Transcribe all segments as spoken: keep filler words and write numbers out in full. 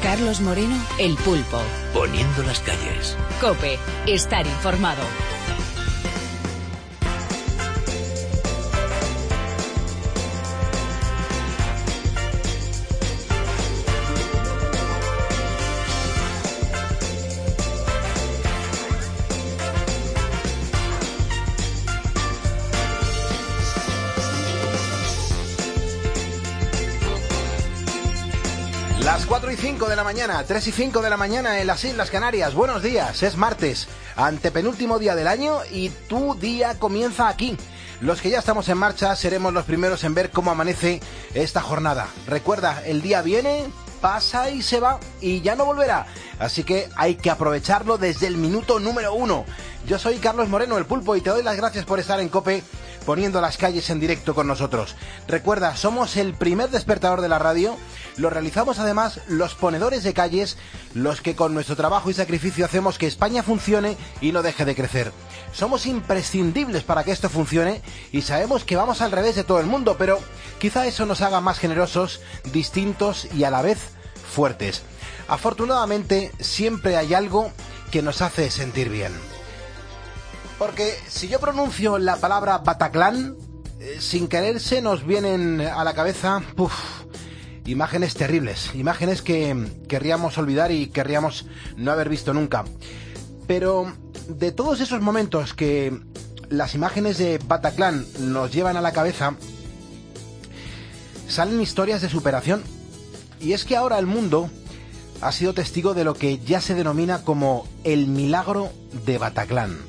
Carlos Moreno, El Pulpo. Poniendo las calles. COPE. Estar informado. Las cuatro y cinco de la mañana, tres y cinco de la mañana en las Islas Canarias. Buenos días, es martes, antepenúltimo día del año y tu día comienza aquí. Los que ya estamos en marcha seremos los primeros en ver cómo amanece esta jornada. Recuerda, el día viene, pasa y se va y ya no volverá. Así que hay que aprovecharlo desde el minuto número uno. Yo soy Carlos Moreno, El Pulpo, y te doy las gracias por estar en COPE poniendo las calles en directo con nosotros. Recuerda, somos el primer despertador de la radio. Lo realizamos además los ponedores de calles, los que con nuestro trabajo y sacrificio hacemos que España funcione y no deje de crecer. Somos imprescindibles para que esto funcione y sabemos que vamos al revés de todo el mundo, pero quizá eso nos haga más generosos, distintos y a la vez fuertes. Afortunadamente, siempre hay algo que nos hace sentir bien. Porque si yo pronuncio la palabra Bataclan, eh, sin querer se nos vienen a la cabeza uf, imágenes terribles, imágenes que querríamos olvidar y querríamos no haber visto nunca. Pero de todos esos momentos que las imágenes de Bataclan nos llevan a la cabeza, salen historias de superación. Y es que ahora el mundo ha sido testigo de lo que ya se denomina como el milagro de Bataclan.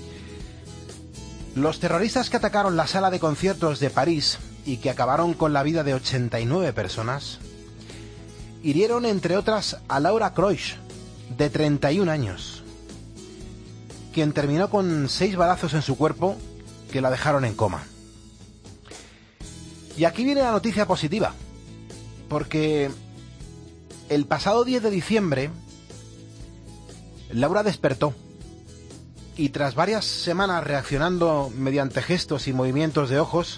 Los terroristas que atacaron la sala de conciertos de París y que acabaron con la vida de ochenta y nueve personas, hirieron entre otras a Laura Croix, de treinta y un años, quien terminó con seis balazos en su cuerpo que la dejaron en coma. Y aquí viene la noticia positiva, porque el pasado diez de diciembre Laura despertó. Y tras varias semanas reaccionando mediante gestos y movimientos de ojos,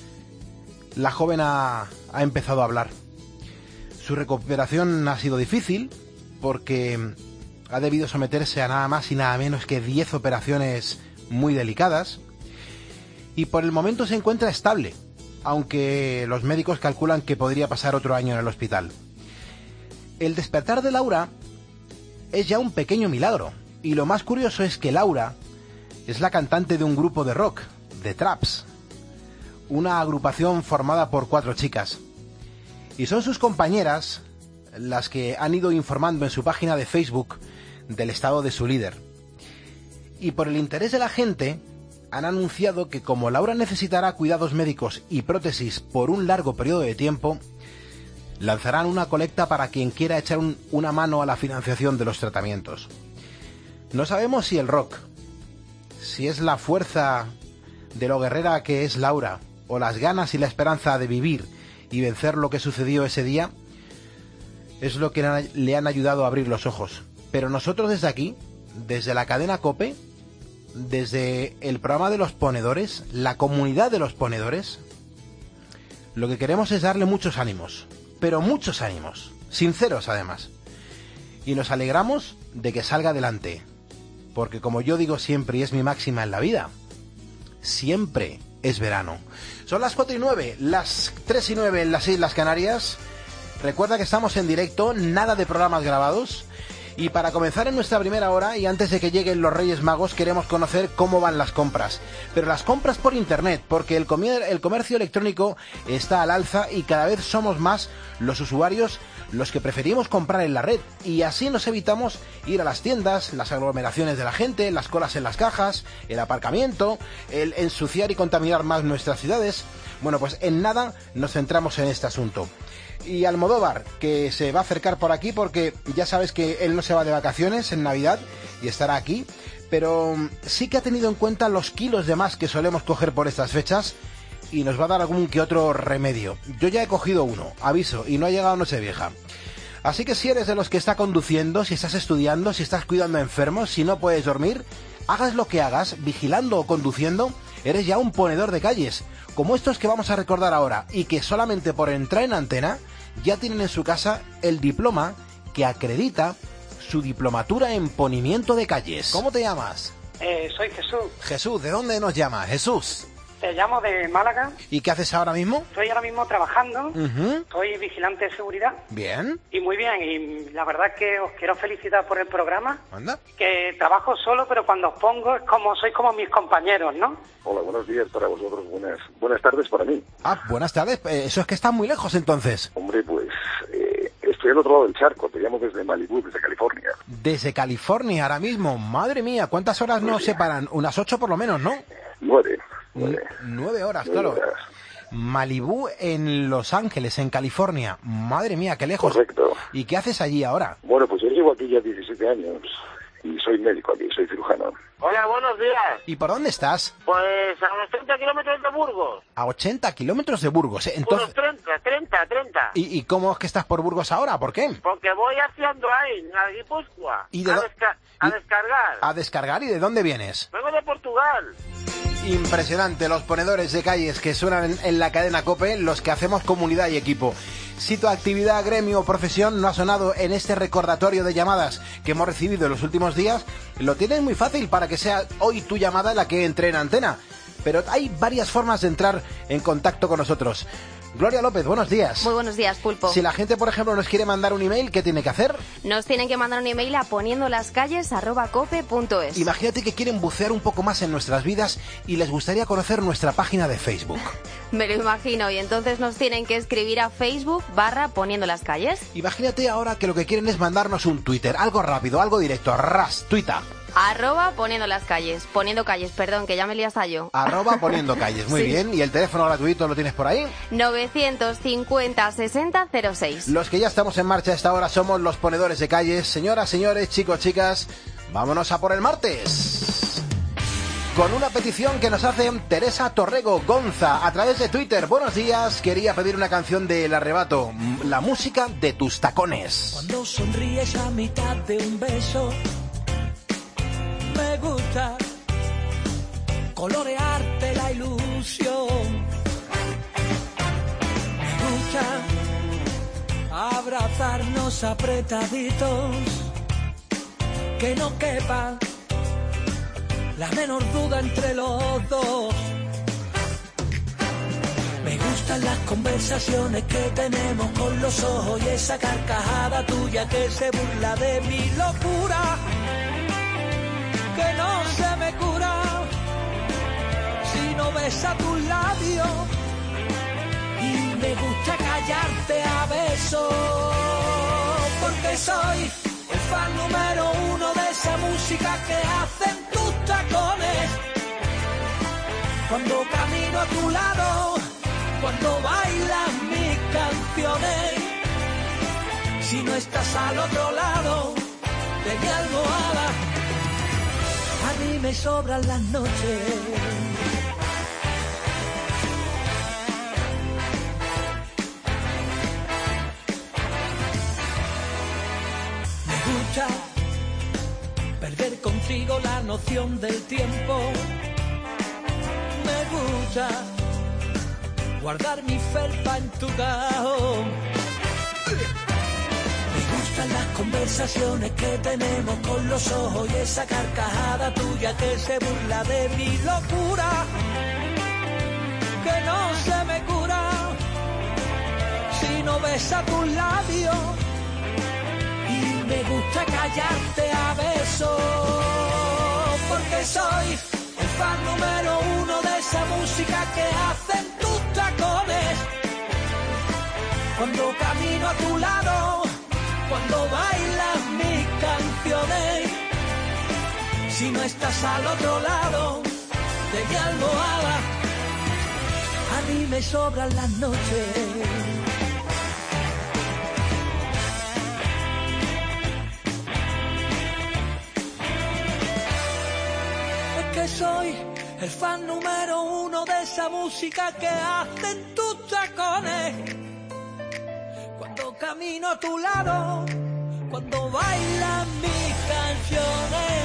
la joven ha, ha empezado a hablar. Su recuperación ha sido difícil porque ha debido someterse a nada más y nada menos que diez operaciones muy delicadas y por el momento se encuentra estable, aunque los médicos calculan que podría pasar otro año en el hospital. El despertar de Laura es ya un pequeño milagro. Y lo más curioso es que Laura es la cantante de un grupo de rock, The Traps, una agrupación formada por cuatro chicas. Y son sus compañeras las que han ido informando en su página de Facebook del estado de su líder. Y por el interés de la gente, han anunciado que como Laura necesitará cuidados médicos y prótesis por un largo periodo de tiempo, lanzarán una colecta para quien quiera echar un, una mano a la financiación de los tratamientos. No sabemos si el rock, si es la fuerza de lo guerrera que es Laura, o las ganas y la esperanza de vivir y vencer lo que sucedió ese día, es lo que le han ayudado a abrir los ojos. Pero nosotros desde aquí, desde la cadena COPE, desde el programa de los ponedores, la comunidad de los ponedores, lo que queremos es darle muchos ánimos, pero muchos ánimos, sinceros además. Y nos alegramos de que salga adelante. Porque como yo digo siempre y es mi máxima en la vida, siempre es verano. Son las cuatro y nueve, las tres y nueve en las Islas Canarias. Recuerda que estamos en directo, nada de programas grabados. Y para comenzar en nuestra primera hora y antes de que lleguen los Reyes Magos queremos conocer cómo van las compras. Pero las compras por internet, porque el, comer, el comercio electrónico está al alza y cada vez somos más los usuarios los que preferimos comprar en la red. Y así nos evitamos ir a las tiendas, las aglomeraciones de la gente, las colas en las cajas, el aparcamiento, el ensuciar y contaminar más nuestras ciudades. Bueno, pues en nada nos centramos en este asunto. Y Almodóvar, que se va a acercar por aquí porque ya sabes que él no se va de vacaciones en Navidad y estará aquí, pero sí que ha tenido en cuenta los kilos de más que solemos coger por estas fechas y nos va a dar algún que otro remedio. Yo ya he cogido uno, aviso, y no ha llegado Nochevieja. Así que si eres de los que está conduciendo, si estás estudiando, si estás cuidando a enfermos, si no puedes dormir, hagas lo que hagas, vigilando o conduciendo, eres ya un ponedor de calles, como estos que vamos a recordar ahora, y que solamente por entrar en antena ya tienen en su casa el diploma que acredita su diplomatura en ponimiento de calles. ¿Cómo te llamas? Eh, soy Jesús. Jesús, ¿de dónde nos llamas? Jesús. Te llamo de Málaga. ¿Y qué haces ahora mismo? Estoy ahora mismo trabajando. Uh-huh. Soy vigilante de seguridad. Bien. Y muy bien. Y la verdad es que os quiero felicitar por el programa. Anda. Que trabajo solo, pero cuando os pongo es como sois como mis compañeros, ¿no? Hola, buenos días para vosotros. Buenas buenas tardes para mí. Ah, buenas tardes. Eh, eso es que estás muy lejos entonces. Hombre, pues eh, estoy al otro lado del charco. Te llamo desde Malibú, desde California. Desde California ahora mismo. Madre mía, ¿cuántas horas nos sí. separan? Unas ocho por lo menos, ¿no? Nueve. Nueve, nueve horas, nueve claro. Horas. Malibú en Los Ángeles, en California. Madre mía, qué lejos. Correcto. ¿Y qué haces allí ahora? Bueno, pues yo llevo aquí ya diecisiete años y soy médico aquí, soy cirujano. Hola, buenos días. ¿Y por dónde estás? Pues a unos treinta kilómetros de Burgos. A ochenta kilómetros de Burgos. ¿eh? Entonces... Unos treinta, treinta, treinta. ¿Y, ¿Y cómo es que estás por Burgos ahora? ¿Por qué? Porque voy haciendo ahí, a Guipúzcoa. ¿Y de a, do... desca a y... descargar. A descargar. ¿Y de dónde vienes? Vengo de Portugal. Impresionante, los ponedores de calles que suenan en, en la cadena COPE, los que hacemos comunidad y equipo. Si tu actividad, gremio o profesión no ha sonado en este recordatorio de llamadas que hemos recibido en los últimos días, lo tienes muy fácil para que sea hoy tu llamada la que entre en antena. Pero hay varias formas de entrar en contacto con nosotros. Gloria López, buenos días. Muy buenos días, Pulpo. Si la gente, por ejemplo, nos quiere mandar un email, ¿qué tiene que hacer? Nos tienen que mandar un email a poniendolascalles arroba cope punto es. Imagínate que quieren bucear un poco más en nuestras vidas y les gustaría conocer nuestra página de Facebook. Me lo imagino, y entonces nos tienen que escribir a Facebook barra Poniendo las Calles. Imagínate ahora que lo que quieren es mandarnos un Twitter, algo rápido, algo directo, ras, tuita. Arroba Poniendo las Calles, Poniendo Calles, perdón, que ya me lías a yo. Arroba Poniendo Calles, muy sí. bien. ¿Y el teléfono gratuito lo tienes por ahí? novecientos cincuenta sesenta cero seis. Los que ya estamos en marcha a esta hora somos los ponedores de calles. Señoras, señores, chicos, chicas, vámonos a por el martes. Con una petición que nos hace Teresa Torrego Gonza a través de Twitter. Buenos días, quería pedir una canción de El Arrebato, la música de tus tacones. Cuando sonríes a mitad de un beso, me gusta colorearte la ilusión. Me gusta abrazarnos apretaditos, que no quepa la menor duda entre los dos. Me gustan las conversaciones que tenemos con los ojos y esa carcajada tuya que se burla de mi locura, que no se me cura si no besa tus labios. Y me gusta callarte a besos, porque soy el fan número uno de esa música que hacen tus tacones. Cuando camino a tu lado, cuando bailas mis canciones, si no estás al otro lado de mi almohada, a mí me sobran las noches. Me gusta perder contigo la noción del tiempo. Me gusta guardar mi felpa en tu cajón. Me gustan las conversaciones que tenemos con los ojos y esa carcajada tuya que se burla de mi locura, que no se me cura si no besa tus labios. Y me gusta callarte a besos, porque soy el fan número uno de esa música que hacen tus tacones. Cuando camino a tu lado, cuando bailas mis canciones, si no estás al otro lado de mi almohada, a mí me sobran las noches. Es que soy el fan número uno de esa música que hacen tus tacones. Cuando camino a tu lado, cuando bailan mis canciones,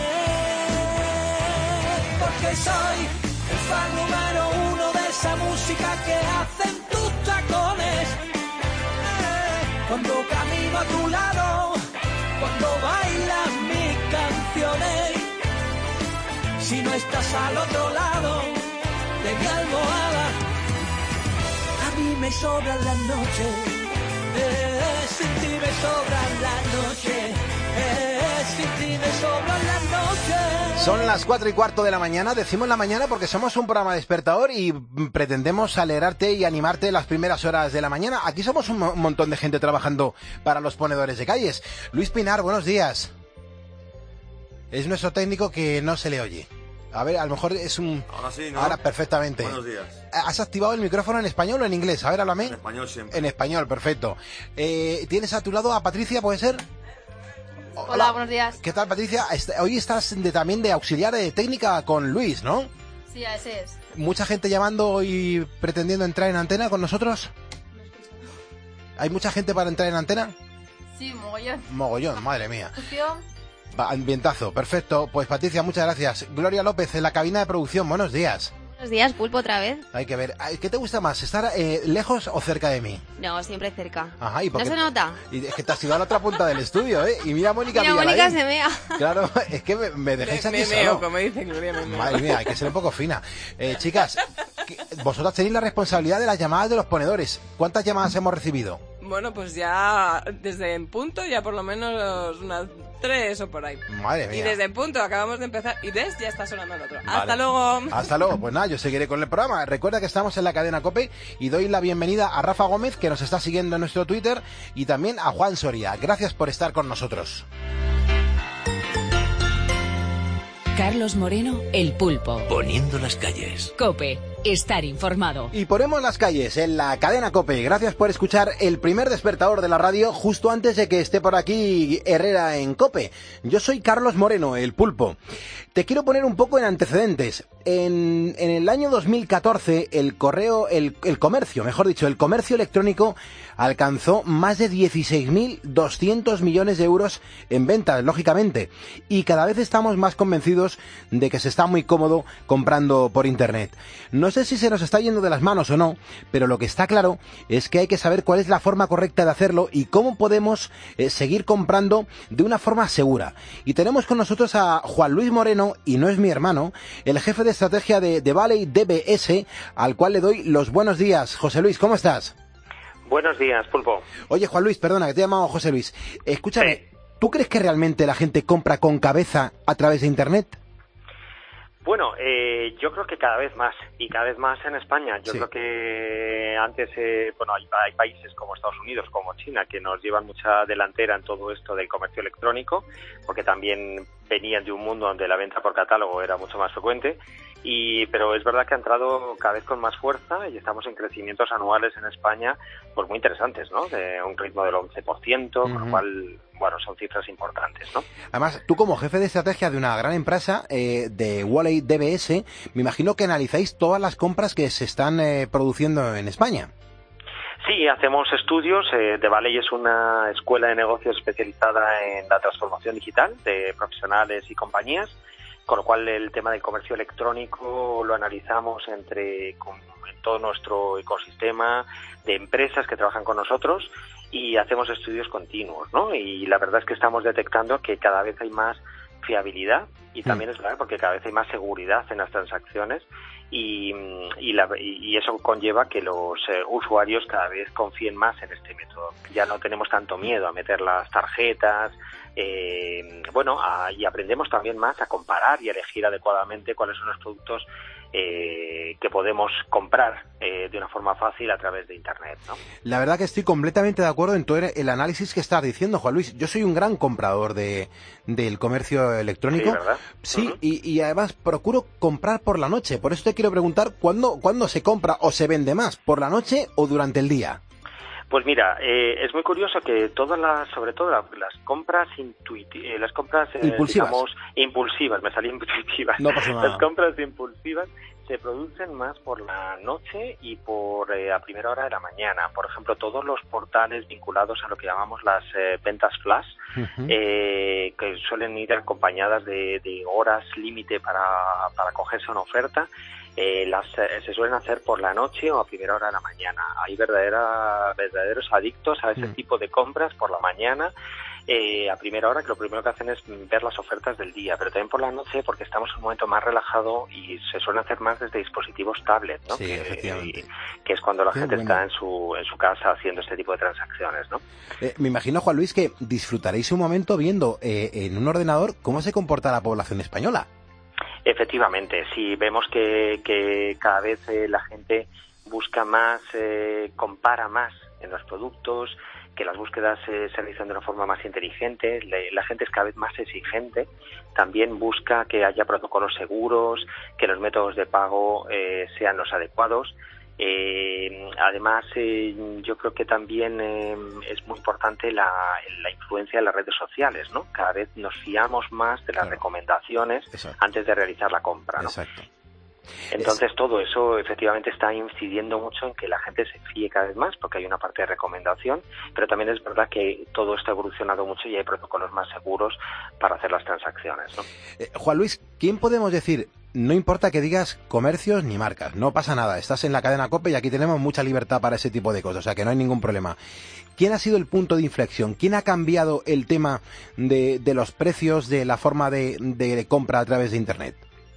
porque soy el fan número uno de esa música que hacen tus tacones. Cuando camino a tu lado, si no estás al otro lado de mi almohada. A mí me sobran las noches, eh, sin ti me sobran las noches, eh, sin ti me sobran las noches. Son las cuatro y cuarto de la mañana, decimos la mañana porque somos un programa despertador y pretendemos alegrarte y animarte las primeras horas de la mañana. Aquí somos un, mo- un montón de gente trabajando para los ponedores de calles. Luis Pinar, buenos días. Es nuestro técnico que no se le oye. A ver, a lo mejor es un... Ahora sí, ¿no? Ahora, perfectamente. Buenos días. ¿Has activado el micrófono en español o en inglés? A ver, háblame. En español siempre. En español, perfecto. Eh, ¿Tienes a tu lado a Patricia, puede ser? Hola, Hola buenos días. ¿Qué tal, Patricia? Est- Hoy estás de, también de auxiliar de técnica con Luis, ¿no? Sí, ese es. ¿Mucha gente llamando y pretendiendo entrar en antena con nosotros? ¿Hay mucha gente para entrar en antena? Sí, mogollón. Mogollón, madre mía. Va, ambientazo, perfecto. Pues Patricia, muchas gracias. Gloria López, en la cabina de producción, buenos días. Buenos días, Pulpo, otra vez. Hay que ver, ¿qué te gusta más, estar eh, lejos o cerca de mí? No, siempre cerca. Ajá, ¿y por ¿No qué? se nota? Y es que te has ido a la otra punta del estudio, ¿eh? Y mira a Mónica Mira, Villalay. Mónica se mea. Claro, es que me, me dejáis Me, aquí me solo. meo, como dice Gloria, me meo. Madre mía, hay que ser un poco fina. Eh, chicas, ¿qué- vosotras tenéis la responsabilidad de las llamadas de los ponedores. ¿Cuántas llamadas hemos recibido? Bueno, pues ya desde en punto, ya por lo menos unas tres o por ahí. Madre mía. Y desde en punto acabamos de empezar y ves, ya está sonando el otro. Vale. Hasta luego. Hasta luego. Pues nada, yo seguiré con el programa. Recuerda que estamos en la cadena COPE y doy la bienvenida a Rafa Gómez, que nos está siguiendo en nuestro Twitter, y también a Juan Soria. Gracias por estar con nosotros. Carlos Moreno, El Pulpo. Poniendo las calles. COPE, estar informado. Y ponemos las calles en la cadena COPE. Gracias por escuchar el primer despertador de la radio justo antes de que esté por aquí Herrera en COPE. Yo soy Carlos Moreno, El Pulpo. Te quiero poner un poco en antecedentes. En, en el año dos mil catorce, el correo, el, el comercio, mejor dicho, el comercio electrónico alcanzó más de dieciséis mil doscientos millones de euros en ventas, lógicamente. Y cada vez estamos más convencidos de que se está muy cómodo comprando por internet. No sé si se nos está yendo de las manos o no, pero lo que está claro es que hay que saber cuál es la forma correcta de hacerlo y cómo podemos eh, seguir comprando de una forma segura. Y tenemos con nosotros a Juan Luis Moreno, y no es mi hermano, el jefe de estrategia de, de Valley D B S, al cual le doy los buenos días. José Luis, ¿cómo estás? Buenos días, Pulpo. Oye, Juan Luis, perdona, que te he llamado José Luis. Escúchame, sí. ¿Tú crees que realmente la gente compra con cabeza a través de internet? Bueno, eh, yo creo que cada vez más, y cada vez más en España. Yo Sí. creo que antes, eh, bueno, hay, hay países como Estados Unidos, como China, que nos llevan mucha delantera en todo esto del comercio electrónico, porque también venían de un mundo donde la venta por catálogo era mucho más frecuente. Y, pero es verdad que ha entrado cada vez con más fuerza y estamos en crecimientos anuales en España pues muy interesantes, ¿no? De un ritmo del once por ciento, uh-huh. Con lo cual, bueno, son cifras importantes, ¿no? Además, tú como jefe de estrategia de una gran empresa eh, de Valley D B S, me imagino que analizáis todas las compras que se están eh, produciendo en España. Sí, hacemos estudios. Eh, The Valley es una escuela de negocios especializada en la transformación digital de profesionales y compañías, con lo cual el tema del comercio electrónico lo analizamos entre con, en todo nuestro ecosistema de empresas que trabajan con nosotros y hacemos estudios continuos, ¿no? Y la verdad es que estamos detectando que cada vez hay más fiabilidad y también es verdad porque cada vez hay más seguridad en las transacciones y, y, la, y eso conlleva que los eh, usuarios cada vez confíen más en este método. Ya no tenemos tanto miedo a meter las tarjetas, eh, bueno, a, y aprendemos también más a comparar y a elegir adecuadamente cuáles son los productos eh, que podemos comprar eh, de una forma fácil a través de Internet, ¿no? La verdad que estoy completamente de acuerdo en todo el análisis que estás diciendo, Juan Luis. Yo soy un gran comprador de del comercio electrónico. Sí, ¿verdad? Sí, Uh-huh. y, y además procuro comprar por la noche. Por eso te quiero preguntar, ¿cuándo, ¿cuándo se compra o se vende más? ¿Por la noche o durante el día? Pues mira, eh, es muy curioso que todas las, sobre todo las, las compras intuitivas, eh, las compras eh, impulsivas. digamos, impulsivas, me salí intuitivas. No pasa nada. Las compras impulsivas se producen más por la noche y por eh, a primera hora de la mañana. Por ejemplo, todos los portales vinculados a lo que llamamos las eh, ventas flash, uh-huh. eh, que suelen ir acompañadas de, de horas límite para, para cogerse una oferta. Eh, las eh, se suelen hacer por la noche o a primera hora de la mañana. Hay verdadera, verdaderos adictos a ese mm. tipo de compras por la mañana eh, a primera hora, que lo primero que hacen es ver las ofertas del día, pero también por la noche, porque estamos en un momento más relajado y se suelen hacer más desde dispositivos tablet, ¿no? Sí, que, efectivamente. Y, que es cuando la Qué gente bueno. está en su en su casa haciendo este tipo de transacciones, ¿no? Eh, me imagino, Juan Luis, que disfrutaréis un momento viendo eh, en un ordenador cómo se comporta la población española. Efectivamente, sí, vemos que, que cada vez eh, la gente busca más, eh, compara más en los productos, que las búsquedas eh, se realizan de una forma más inteligente, le, la gente es cada vez más exigente, también busca que haya protocolos seguros, que los métodos de pago eh, sean los adecuados. Eh, además, eh, yo creo que también eh, es muy importante la, la influencia de las redes sociales, ¿no? Cada vez nos fiamos más de las Claro. recomendaciones Exacto. antes de realizar la compra, ¿no? Exacto. Entonces todo eso efectivamente está incidiendo mucho en que la gente se fíe cada vez más, porque hay una parte de recomendación, pero también es verdad que todo esto ha evolucionado mucho y hay protocolos más seguros para hacer las transacciones, ¿no? Eh, Juan Luis, ¿quién podemos decir? No importa que digas comercios ni marcas, no pasa nada, estás en la cadena COPE y aquí tenemos mucha libertad para ese tipo de cosas, o sea que no hay ningún problema. ¿Quién ha sido el punto de inflexión? ¿Quién ha cambiado el tema de, de los precios, de la forma de, de compra a través de Internet?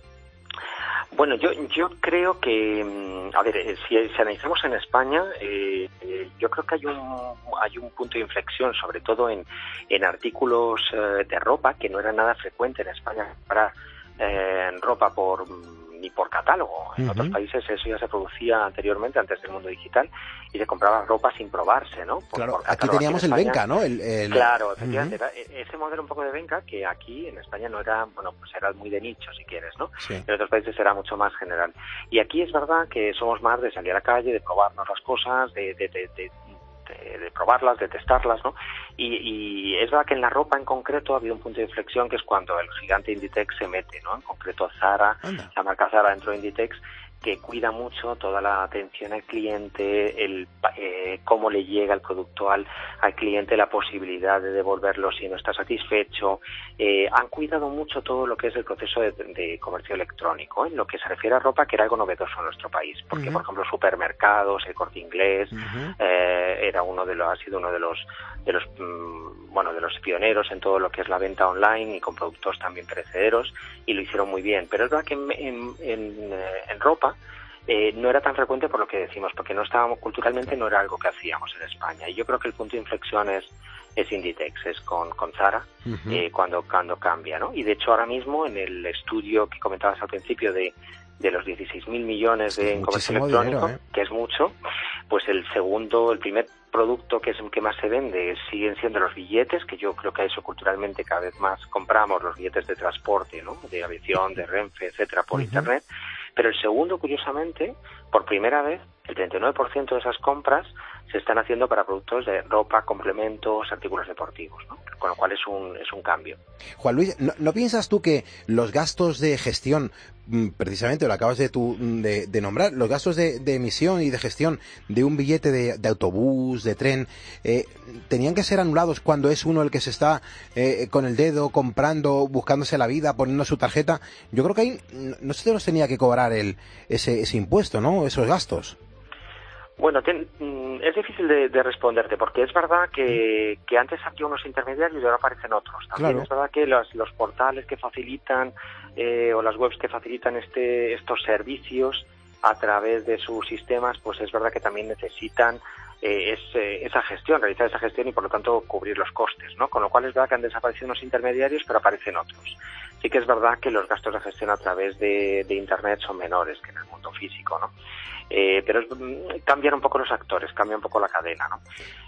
Bueno, yo yo creo que, a ver, eh, si, si analizamos en España, eh, eh, yo creo que hay un hay un punto de inflexión, sobre todo en, en artículos eh, de ropa, que no era nada frecuente en España para eh, ropa por ni por catálogo. En Uh-huh. otros países eso ya se producía anteriormente, antes del mundo digital, y se compraba ropa sin probarse, ¿no? Por, Claro, por aquí catálogo. teníamos en el España- Venca, ¿no? El, el- Claro, efectivamente. Uh-huh. Era e- ese modelo un poco de Venca que aquí en España no era, bueno, pues era muy de nicho, si quieres, ¿no? Sí. En otros países era mucho más general. Y aquí es verdad que somos más de salir a la calle, de probarnos las cosas, de, de, de, de, de- de probarlas, de testarlas, ¿no? Y, y es verdad que en la ropa en concreto ha habido un punto de inflexión, que es cuando el gigante Inditex se mete, ¿no? En concreto Zara, Anda. la marca Zara dentro de Inditex, que cuida mucho toda la atención al cliente, el eh, cómo le llega el producto al, al cliente, la posibilidad de devolverlo si no está satisfecho. Eh, han cuidado mucho todo lo que es el proceso de, de comercio electrónico, ¿eh? En lo que se refiere a ropa, que era algo novedoso en nuestro país, porque Ujú. por ejemplo supermercados, el Corte Inglés, Ujú. eh, era uno de los, ha sido uno de los de los mm, bueno de los pioneros en todo lo que es la venta online y con productos también perecederos, y lo hicieron muy bien. Pero es verdad que en, en, en, eh, en ropa eh, no era tan frecuente por lo que decimos, porque no estábamos culturalmente, no era algo que hacíamos en España. Y yo creo que el punto de inflexión es es Inditex, es con, con Zara, Ujú. eh, cuando cuando cambia, ¿no? Y de hecho ahora mismo en el estudio que comentabas al principio de de los dieciséis mil millones de Es en comercio muchísimo electrónico, dinero, ¿eh? que es mucho, pues el segundo, el primer producto que es el que más se vende siguen siendo los billetes, que yo creo que a eso culturalmente cada vez más compramos, los billetes de transporte, ¿no? De aviación, de Renfe, etcétera, por Ujú. internet. Pero el segundo, curiosamente, por primera vez, el treinta y nueve por ciento de esas compras se están haciendo para productos de ropa, complementos, artículos deportivos, ¿no? Con lo cual es un es un cambio. Juan Luis, ¿no, no piensas tú que los gastos de gestión, mm, precisamente lo acabas de, tu, de, de nombrar, los gastos de, de emisión y de gestión de un billete de, de autobús, de tren, eh, tenían que ser anulados cuando es uno el que se está eh, con el dedo comprando, buscándose la vida, poniendo su tarjeta? Yo creo que ahí no no se nos tenía que cobrar el ese, ese impuesto, ¿no? Esos gastos. Bueno, ten- mm, es difícil de, de responderte, porque es verdad que, que antes había unos intermediarios y ahora aparecen otros. También Claro. es verdad que los, los portales que facilitan eh, o las webs que facilitan este estos servicios a través de sus sistemas, pues es verdad que también necesitan eh, es, eh, esa gestión, realizar esa gestión y por lo tanto cubrir los costes, ¿no? Con lo cual es verdad que han desaparecido unos intermediarios, pero aparecen otros. Sí que es verdad que los gastos de gestión a través de, de Internet son menores que en el mundo físico, ¿no? Eh, pero es, mm, cambian un poco los actores, cambia un poco la cadena, ¿no?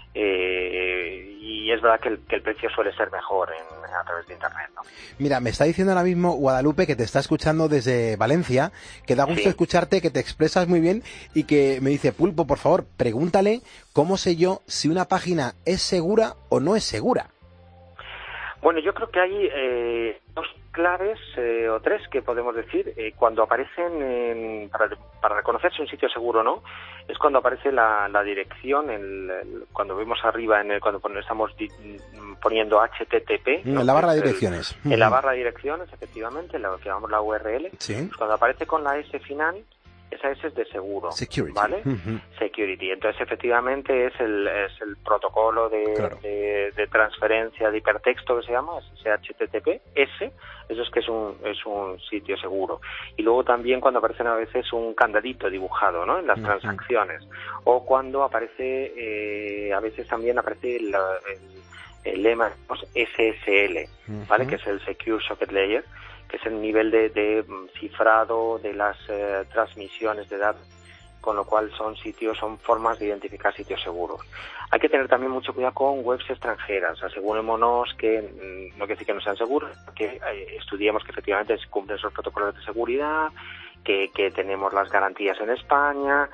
Eh, y es verdad que el, que el precio suele ser mejor en, a través de Internet, ¿no? Mira, me está diciendo ahora mismo Guadalupe, que te está escuchando desde Valencia, que da gusto Sí. escucharte, que te expresas muy bien y que me dice, Pulpo, por favor, pregúntale cómo sé yo si una página es segura o no es segura. Bueno, yo creo que hay eh, dos claves eh, o tres que podemos decir eh, cuando aparecen en, para, para reconocer si un sitio es seguro o no, es cuando aparece la, la dirección, el, el- cuando vemos arriba en el, cuando pon- estamos di- poniendo H T T P, ¿no? En la barra de Que es el- direcciones. en la barra de direcciones, efectivamente, lo que llamamos la U R L, Sí. pues cuando aparece con la S final esa S es de seguro, Security. ¿vale? Uh-huh. Security. Entonces, efectivamente, es el, es el protocolo de, claro. de, de transferencia de hipertexto que se llama, es H T T P S, eso es que es un, es un sitio seguro. Y luego también cuando aparecen a veces un candadito dibujado, ¿no?, en las uh-huh. transacciones, o cuando aparece, eh, a veces también aparece el, el, el lema S S L, ¿vale?, uh-huh. que es el Secure Socket Layer, que es el nivel de, de cifrado de las eh, transmisiones de datos, con lo cual son sitios, son formas de identificar sitios seguros. Hay que tener también mucho cuidado con webs extranjeras. Asegurémonos que, no quiere decir que no sean seguros, que eh, estudiemos que efectivamente se cumplen esos protocolos de seguridad, que, que tenemos las garantías en España,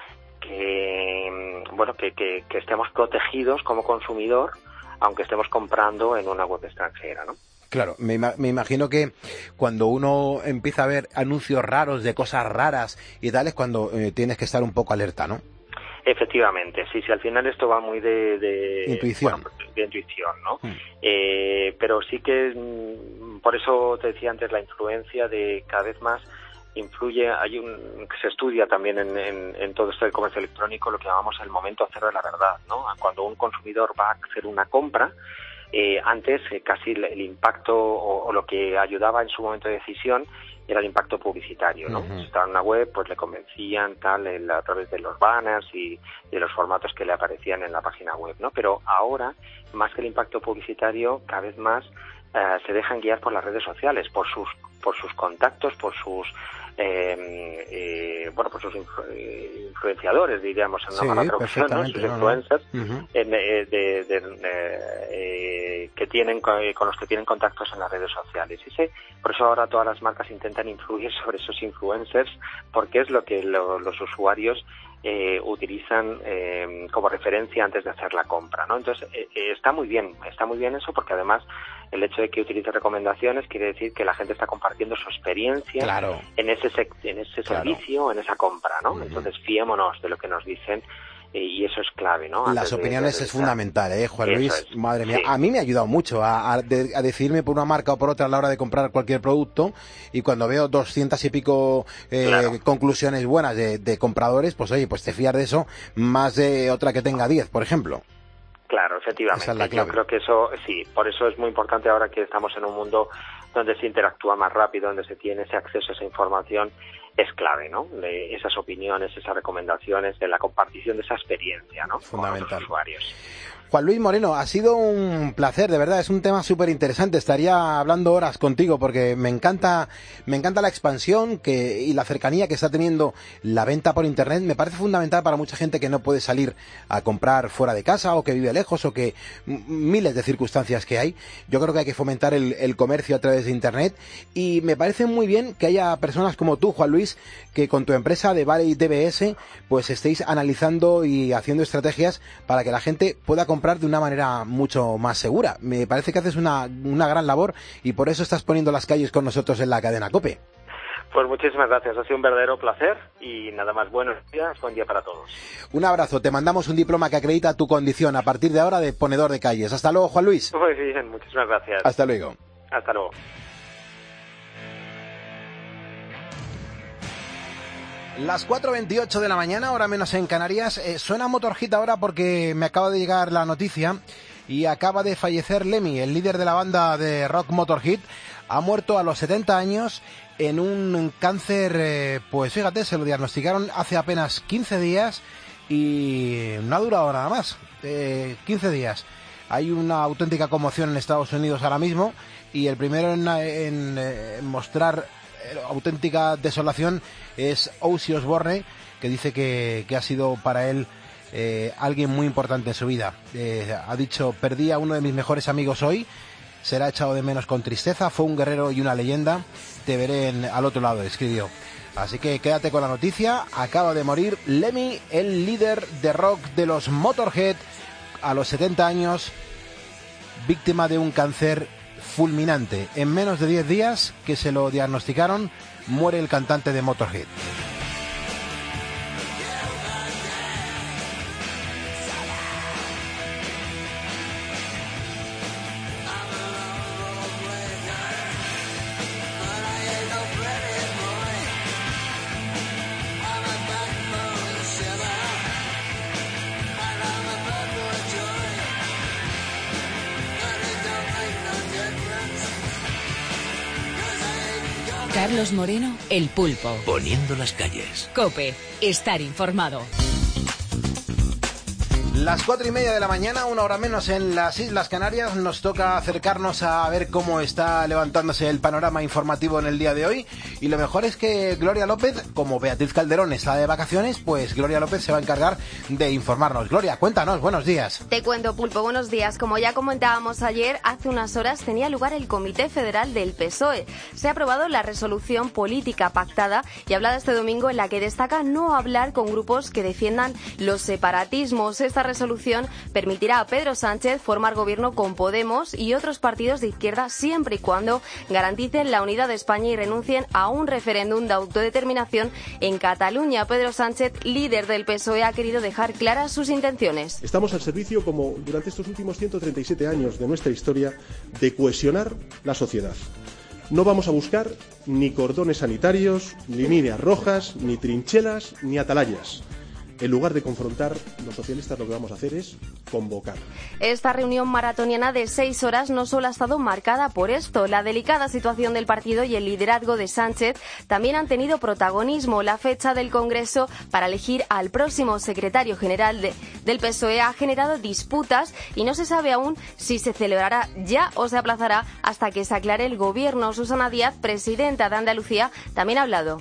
que bueno que, que, que estemos protegidos como consumidor, aunque estemos comprando en una web extranjera, ¿no? Claro, me, me imagino que cuando uno empieza a ver anuncios raros de cosas raras y tal, es cuando eh, tienes que estar un poco alerta, ¿no? Efectivamente, sí, sí, al final esto va muy de... de intuición. Bueno, de intuición, ¿no? Mm. Eh, pero sí que, por eso te decía antes, la influencia de cada vez más influye, hay un que se estudia también en, en, en todo esto del comercio electrónico, lo que llamamos el momento cero de la verdad, ¿no? Cuando un consumidor va a hacer una compra, Eh, antes eh, casi el, el impacto o, o lo que ayudaba en su momento de decisión era el impacto publicitario, ¿no? Uh-huh. Si estaba en una web, pues le convencían tal el, a través de los banners y de los formatos que le aparecían en la página web, ¿no? Pero ahora, más que el impacto publicitario, cada vez más eh, se dejan guiar por las redes sociales, por sus por sus contactos, por sus eh, eh, bueno, por sus influ influenciadores, diríamos, en una sí, mala traducción, ¿no? Sus influencers, no, no. Uh-huh. en, eh, de, de, de, eh, que tienen con, con los que tienen contactos en las redes sociales. Y sé, por eso ahora todas las marcas intentan influir sobre esos influencers, porque es lo que lo, los usuarios eh, utilizan eh, como referencia antes de hacer la compra, ¿no? Entonces eh, eh, está muy bien, está muy bien eso, porque además el hecho de que utilice recomendaciones quiere decir que la gente está compartiendo su experiencia claro. en ese en ese claro. servicio, en esa compra, ¿no? Uh-huh. Entonces fiémonos de lo que nos dicen. Y eso es clave, ¿no? Antes Las opiniones de, de es fundamental, ¿eh, Juan eso Luis? Es. Madre mía, sí. A mí me ha ayudado mucho a, a, de, a decidirme por una marca o por otra a la hora de comprar cualquier producto, y cuando veo doscientas y pico eh, claro. conclusiones buenas de, de compradores, pues oye, pues te fías de eso más de otra que tenga diez, por ejemplo. Claro, efectivamente. Yo creo que eso, sí, por eso es muy importante ahora que estamos en un mundo donde se interactúa más rápido, donde se tiene ese acceso a esa información, es clave, ¿no? De esas opiniones, esas recomendaciones, de la compartición de esa experiencia, ¿no? Fundamental. Con los usuarios. Juan Luis Moreno, ha sido un placer, de verdad, es un tema súper interesante. Estaría hablando horas contigo porque me encanta, me encanta la expansión que, y la cercanía que está teniendo la venta por internet. Me parece fundamental para mucha gente que no puede salir a comprar fuera de casa o que vive lejos o que miles de circunstancias que hay. Yo creo que hay que fomentar el, el comercio a través de internet, y me parece muy bien que haya personas como tú, Juan Luis, que con tu empresa de Valley D B S pues estéis analizando y haciendo estrategias para que la gente pueda comprar de una manera mucho más segura. Me parece que haces una, una gran labor, y por eso estás poniendo las calles con nosotros en la cadena COPE. Pues muchísimas gracias, ha sido un verdadero placer, y nada más, buenos días, buen día para todos. Un abrazo, te mandamos un diploma que acredita tu condición a partir de ahora de ponedor de calles. Hasta luego, Juan Luis. Muy bien, muchísimas gracias. Hasta luego. Hasta luego. Las cuatro veintiocho de la mañana, hora menos en Canarias. Eh, suena Motorhit ahora porque me acaba de llegar la noticia y acaba de fallecer Lemmy, el líder de la banda de rock Motorhit. Ha muerto a los setenta años en un cáncer, eh, pues fíjate, se lo diagnosticaron hace apenas quince días y no ha durado nada más, eh, quince días. Hay una auténtica conmoción en Estados Unidos ahora mismo, y el primero en, en, en mostrar auténtica desolación es Ozzy Osbourne, que dice que, que ha sido para él eh, alguien muy importante en su vida. Eh, ha dicho: perdí a uno de mis mejores amigos hoy, será echado de menos con tristeza, fue un guerrero y una leyenda, te veré en, al otro lado, escribió. Así que quédate con la noticia, acaba de morir Lemmy, el líder de rock de los Motorhead, a los setenta años, víctima de un cáncer fulminante. En menos de diez días que se lo diagnosticaron, muere el cantante de Motorhead. Carlos Moreno, El Pulpo. Poniendo las calles. COPE. Estar informado. Las cuatro y media de la mañana, una hora menos en las Islas Canarias, nos toca acercarnos a ver cómo está levantándose el panorama informativo en el día de hoy. Y lo mejor es que Gloria López, como Beatriz Calderón está de vacaciones, pues Gloria López se va a encargar de informarnos. Gloria, cuéntanos, buenos días. Te cuento, Pulpo, buenos días. Como ya comentábamos ayer, hace unas horas tenía lugar el Comité Federal del P S O E. Se ha aprobado la resolución política pactada y hablada este domingo en la que destaca no hablar con grupos que defiendan los separatismos. Esta resolución permitirá a Pedro Sánchez formar gobierno con Podemos y otros partidos de izquierda siempre y cuando garanticen la unidad de España y renuncien a un referéndum de autodeterminación en Cataluña. Pedro Sánchez, líder del P S O E, ha querido dejar claras sus intenciones. Estamos al servicio, como durante estos últimos ciento treinta y siete años de nuestra historia, de cohesionar la sociedad. No vamos a buscar ni cordones sanitarios, ni líneas rojas, ni trincheras, ni atalayas. En lugar de confrontar, los socialistas lo que vamos a hacer es convocar. Esta reunión maratoniana de seis horas no solo ha estado marcada por esto. La delicada situación del partido y el liderazgo de Sánchez también han tenido protagonismo. La fecha del Congreso para elegir al próximo secretario general de, del P S O E ha generado disputas y no se sabe aún si se celebrará ya o se aplazará hasta que se aclare el gobierno. Susana Díaz, presidenta de Andalucía, también ha hablado.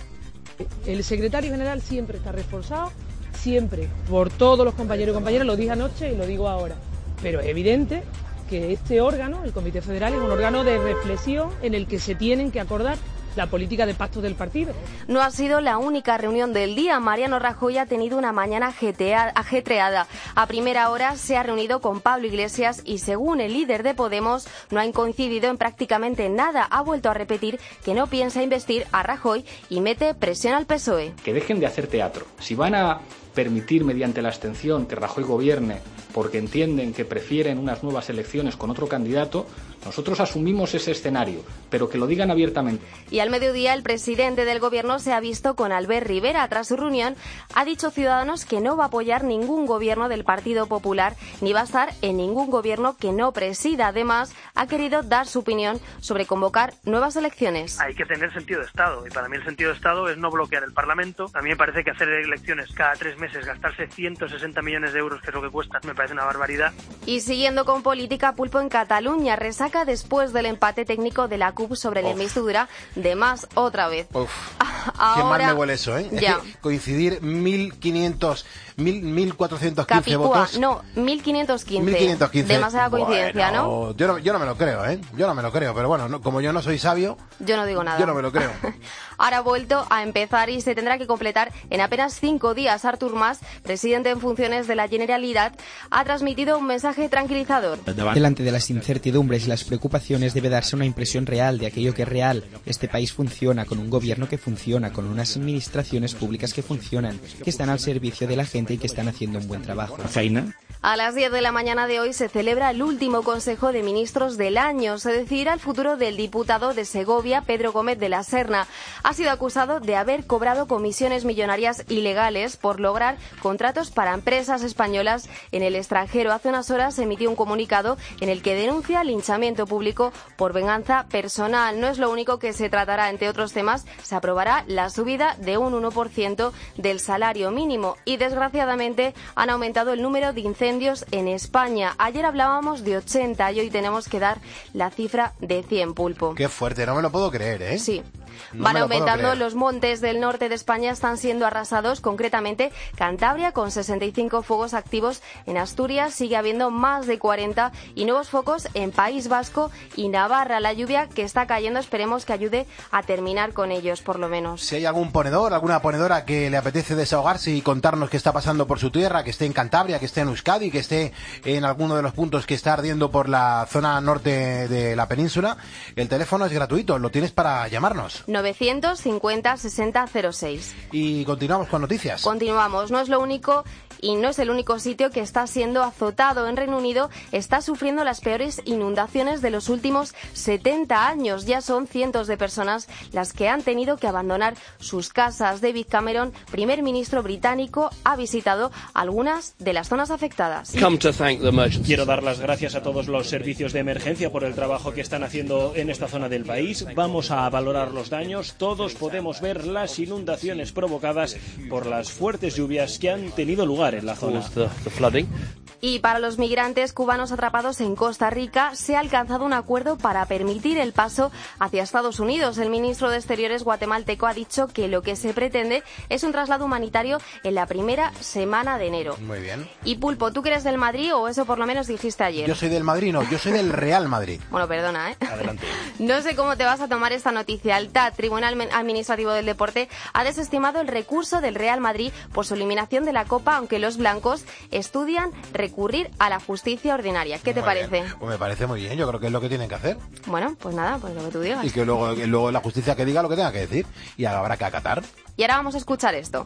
El secretario general siempre está reforzado, siempre, por todos los compañeros y compañeras, lo dije anoche y lo digo ahora. Pero es evidente que este órgano, el Comité Federal, es un órgano de reflexión en el que se tienen que acordar la política de pactos del partido. No ha sido la única reunión del día. Mariano Rajoy ha tenido una mañana ajetreada. A primera hora se ha reunido con Pablo Iglesias y, según el líder de Podemos, no han coincidido en prácticamente nada. Ha vuelto a repetir que no piensa investir a Rajoy y mete presión al P S O E. Que dejen de hacer teatro. Si van a permitir mediante la abstención que Rajoy gobierne porque entienden que prefieren unas nuevas elecciones con otro candidato, nosotros asumimos ese escenario, pero que lo digan abiertamente. Y al mediodía el presidente del gobierno se ha visto con Albert Rivera. Tras su reunión ha dicho Ciudadanos que no va a apoyar ningún gobierno del Partido Popular ni va a estar en ningún gobierno que no presida. Además, ha querido dar su opinión sobre convocar nuevas elecciones. Hay que tener sentido de Estado y para mí el sentido de Estado es no bloquear el Parlamento. A mí me parece que hacer elecciones cada tres meses, gastarse ciento sesenta millones de euros, que es lo que cuesta, me parece una barbaridad. Y siguiendo con política, Pulpo, en Cataluña, resaca después del empate técnico de la C U P sobre la investidura de Mas otra vez. Uf, Ahora, qué mal me huele eso, ¿eh? Ya. Coincidir mil quinientos, mil cuatrocientos quince Capicúa, votos. no, mil quinientos quince. mil quinientos quince. Demasiada coincidencia, Bueno, ¿no? Yo no, yo no me lo creo, ¿eh? Yo no me lo creo, pero bueno, no, como yo no soy sabio, Yo no digo nada. yo no me lo creo. Ahora ha vuelto a empezar y se tendrá que completar en apenas cinco días. Artur Mas, presidente en funciones de la Generalitat, ha transmitido un mensaje tranquilizador. Delante de las incertidumbres y las preocupaciones debe darse una impresión real de aquello que es real. Este país funciona con un gobierno que funciona, con unas administraciones públicas que funcionan, que están al servicio de la gente y que están haciendo un buen trabajo. A las diez de la mañana de hoy se celebra el último Consejo de Ministros del año. Se decidirá el futuro del diputado de Segovia, Pedro Gómez de la Serna. Ha sido acusado de haber cobrado comisiones millonarias ilegales por lograr contratos para empresas españolas en el extranjero. Hace unas horas se emitió un comunicado en el que denuncia linchamiento público por venganza personal. No es lo único que se tratará. Entre otros temas, se aprobará la subida de un uno por ciento del salario mínimo. Y desgraciadamente han aumentado el número de incendios en España. Ayer hablábamos de ochenta y hoy tenemos que dar la cifra de cien, Pulpo. Qué fuerte, no me lo puedo creer, ¿eh? Sí. No Van me lo puedo aumentando, creer. los montes del norte de España están siendo arrasados, concretamente Cantabria con sesenta y cinco fuegos activos, en Asturias sigue habiendo más de cuarenta y nuevos focos en País Vasco y Navarra. La lluvia que está cayendo esperemos que ayude a terminar con ellos, por lo menos. Si hay algún ponedor, alguna ponedora que le apetece desahogarse y contarnos qué está pasando por su tierra, que esté en Cantabria, que esté en Euskadi, que esté en alguno de los puntos que está ardiendo por la zona norte de la península, el teléfono es gratuito, lo tienes para llamarnos. novecientos cincuenta sesenta cero seis. Y continuamos con noticias. Continuamos, no es lo único y no es el único sitio que está siendo azotado. En Reino Unido está sufriendo las peores inundaciones de los últimos setenta años. Ya son cientos de personas las que han tenido que abandonar sus casas. David Cameron, primer ministro británico, ha visitado algunas de las zonas afectadas. Quiero dar las gracias a todos los servicios de emergencia por el trabajo que están haciendo en esta zona del país. Vamos a valorar los los daños, todos podemos ver las inundaciones provocadas por las fuertes lluvias que han tenido lugar en la zona. Y para los migrantes cubanos atrapados en Costa Rica se ha alcanzado un acuerdo para permitir el paso hacia Estados Unidos. El ministro de Exteriores guatemalteco ha dicho que lo que se pretende es un traslado humanitario en la primera semana de enero. Muy bien. Y Pulpo, ¿tú que eres del Madrid o eso por lo menos dijiste ayer? Yo soy del Madrid, no, yo soy del Real Madrid. Bueno, perdona, ¿eh? Adelante. No sé cómo te vas a tomar esta noticia. El T A D, Tribunal Administrativo del Deporte, ha desestimado el recurso del Real Madrid por su eliminación de la Copa, aunque los blancos estudian recurrir a la justicia ordinaria. ¿Qué te Muy parece? bien. Pues me parece muy bien, yo creo que es lo que tienen que hacer. Bueno, pues nada, pues lo que tú digas. Y que luego, que luego la justicia que diga lo que tenga que decir. Y habrá que acatar. Y ahora vamos a escuchar esto.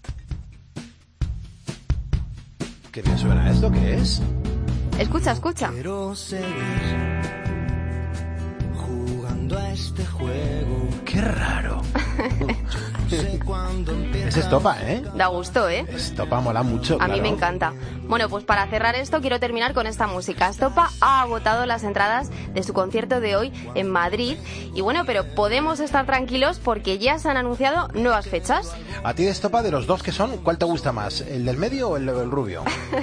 ¿Qué bien suena esto? ¿Qué es? Escucha, escucha. Quiero seguir jugando a este juego. Qué raro. No sé cuándo empieza. Es estopa, ¿eh? Da gusto, ¿eh? Estopa mola mucho, A claro. mí me encanta. Bueno, pues para cerrar esto quiero terminar con esta música. Estopa ha agotado las entradas de su concierto de hoy en Madrid. Y bueno, pero podemos estar tranquilos porque ya se han anunciado nuevas fechas. A ti de Estopa, de los dos que son, ¿cuál te gusta más? ¿El del medio o el, el rubio?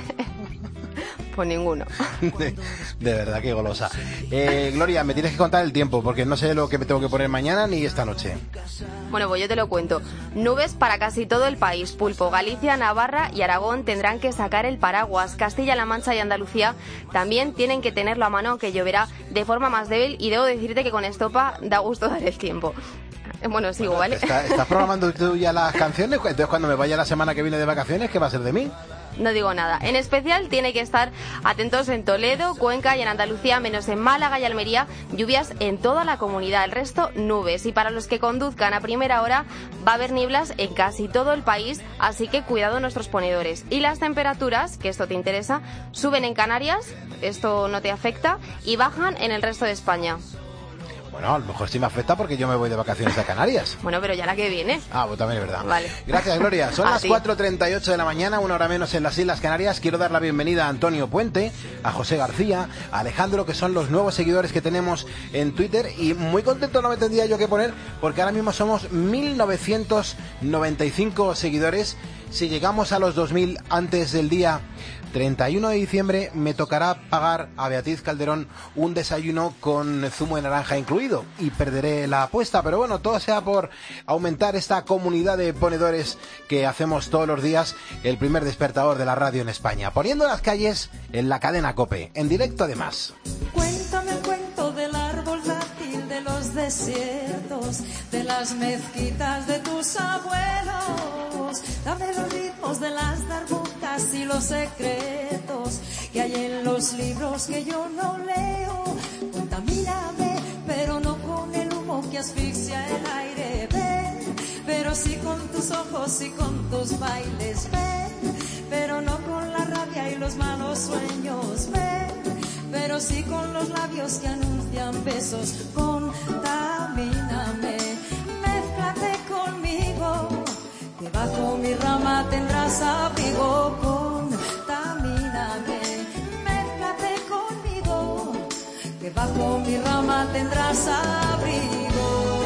Pues ninguno. De, de verdad, qué golosa. Eh, Gloria, me tienes que contar el tiempo, porque no sé lo que me tengo que poner mañana ni esta noche. Bueno, pues yo te lo cuento. Nubes para casi todo el país. Pulpo, Galicia, Navarra y Aragón tendrán que sacar el paraguas. Castilla-La Mancha y Andalucía también tienen que tenerlo a mano, que lloverá de forma más débil. Y debo decirte que con Estopa da gusto dar el tiempo. Bueno, sigo, Bueno, ¿vale? ¿está, ¿Estás programando tú ya las canciones? Entonces, cuando me vaya la semana que viene de vacaciones, ¿qué va a ser de mí? No digo nada. En especial tiene que estar atentos en Toledo, Cuenca y en Andalucía, menos en Málaga y Almería, lluvias en toda la comunidad. El resto, nubes. Y para los que conduzcan a primera hora, va a haber nieblas en casi todo el país, así que cuidado nuestros ponedores. Y las temperaturas, que esto te interesa, suben en Canarias, esto no te afecta, y bajan en el resto de España. Bueno, a lo mejor sí me afecta porque yo me voy de vacaciones a Canarias. Bueno, pero ya la que viene. Ah, pues también es verdad. Vale. Gracias, Gloria. Son A las ti. cuatro treinta y ocho de la mañana, una hora menos en las Islas Canarias. Quiero dar la bienvenida a Antonio Puente, a José García, a Alejandro, que son los nuevos seguidores que tenemos en Twitter. Y muy contento, no me tendría yo que poner, porque ahora mismo somos mil novecientos noventa y cinco seguidores. Si llegamos a los dos mil antes del día treinta y uno de diciembre, me tocará pagar a Beatriz Calderón un desayuno con zumo de naranja incluido y perderé la apuesta, pero bueno, todo sea por aumentar esta comunidad de ponedores que hacemos todos los días, el primer despertador de la radio en España, poniendo las calles en la cadena COPE, en directo además. Cuéntame el cuento del árbol dátil, de los desiertos, de las mezquitas de tus abuelos. Dame los ritmos de las darbucas y los secretos que hay en los libros que yo no leo. Contamíname, pero no con el humo que asfixia el aire. Ven, pero sí con tus ojos y con tus bailes. Ven, pero no con la rabia y los malos sueños. Ven, pero sí con los labios que anuncian besos. Contamíname, mézclate conmigo, que bajo mi rama tendrás abrigo. Contamíname, mézclate conmigo, que bajo mi rama tendrás abrigo.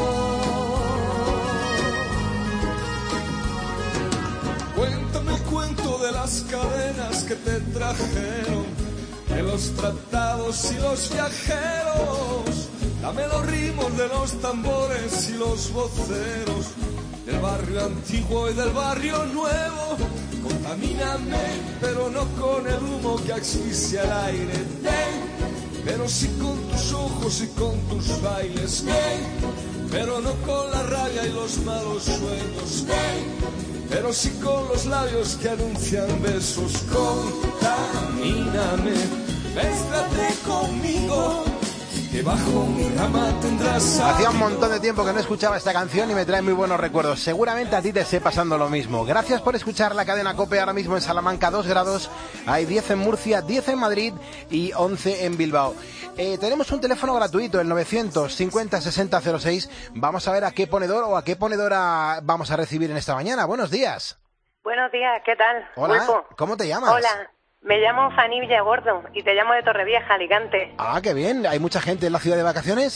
Cuéntame el cuento de las cadenas que te trajeron, de los tratados y los viajeros. Dame los ritmos de los tambores y los voceros, del barrio antiguo y del barrio nuevo. Contamíname, pero no con el humo que asfixia el aire. Ven, pero sí con tus ojos y con tus bailes. Ven, pero no con la rabia y los malos sueños. Ven, pero sí con los labios que anuncian besos. Contamíname, mézclate conmigo, que bajo mi rama tendrás abrigo. Hacía un montón de tiempo que no escuchaba esta canción y me trae muy buenos recuerdos. Seguramente a ti te esté pasando lo mismo. Gracias por escuchar la cadena COPE. Ahora mismo en Salamanca dos grados, hay diez en Murcia, diez en Madrid y once en Bilbao. Eh, tenemos un teléfono gratuito, el novecientos cincuenta sesenta cero seis. Vamos a ver a qué ponedor o a qué ponedora vamos a recibir en esta mañana. Buenos días. Buenos días, ¿qué tal? Hola, Pulpo. ¿cómo te llamas? Hola, me llamo Fanny Villagordo y te llamo de Torrevieja, Alicante. Ah, qué bien. ¿Hay mucha gente en la ciudad de vacaciones?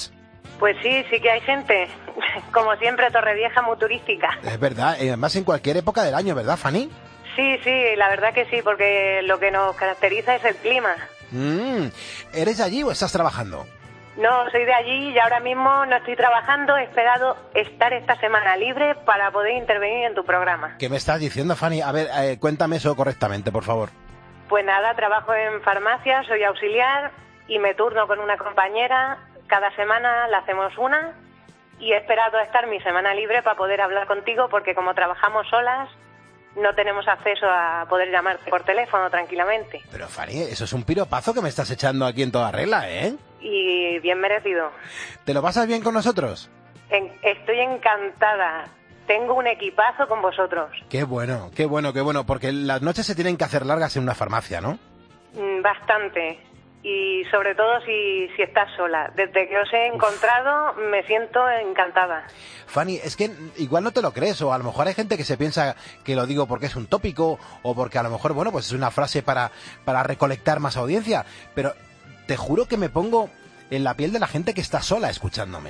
Pues sí, sí que hay gente. Como siempre, Torrevieja muy turística. Es verdad, y además en cualquier época del año, ¿verdad, Fanny? Sí, sí, la verdad que sí, porque lo que nos caracteriza es el clima. Mm, ¿Eres de allí o estás trabajando? No, soy de allí y ahora mismo no estoy trabajando. He esperado estar esta semana libre para poder intervenir en tu programa. ¿Qué me estás diciendo, Fanny? A ver, eh, cuéntame eso correctamente, por favor. Pues nada, trabajo en farmacia, soy auxiliar y me turno con una compañera. Cada semana la hacemos una y he esperado a estar mi semana libre para poder hablar contigo porque como trabajamos solas no tenemos acceso a poder llamarte por teléfono tranquilamente. Pero Fanny, eso es un piropazo que me estás echando aquí en toda regla, ¿eh? Y bien merecido. ¿Te lo pasas bien con nosotros? En- estoy encantada. Tengo un equipazo con vosotros. Qué bueno, qué bueno, qué bueno, porque las noches se tienen que hacer largas en una farmacia, ¿no? Mm, Bastante. Y sobre todo si, si estás sola. Desde que os he encontrado me siento encantada. Fanny, es que igual no te lo crees, o a lo mejor hay gente que se piensa que lo digo porque es un tópico, o porque a lo mejor, bueno, pues es una frase para, para recolectar más audiencia, pero te juro que me pongo en la piel de la gente que está sola escuchándome.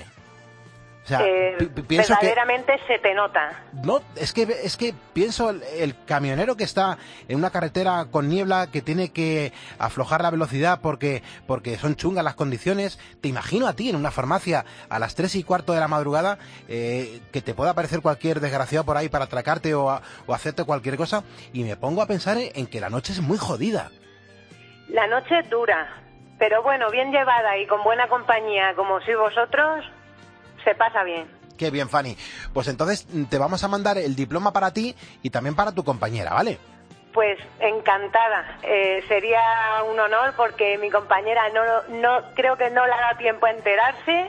O sea, Eh, pi- pi- pienso que... verdaderamente se te nota. No, es que es que pienso el, el camionero que está en una carretera con niebla, que tiene que aflojar la velocidad porque porque son chungas las condiciones. Te imagino a ti en una farmacia a las tres y cuarto de la madrugada, eh, que te pueda aparecer cualquier desgraciado por ahí para atracarte o, a- o hacerte cualquier cosa, y me pongo a pensar en, en que la noche es muy jodida. La noche es dura, pero bueno, bien llevada y con buena compañía como sois vosotros, se pasa bien. Qué bien, Fanny. Pues entonces te vamos a mandar el diploma para ti y también para tu compañera, ¿vale? Pues encantada. Eh, sería un honor porque mi compañera no, no creo que no le haga tiempo a enterarse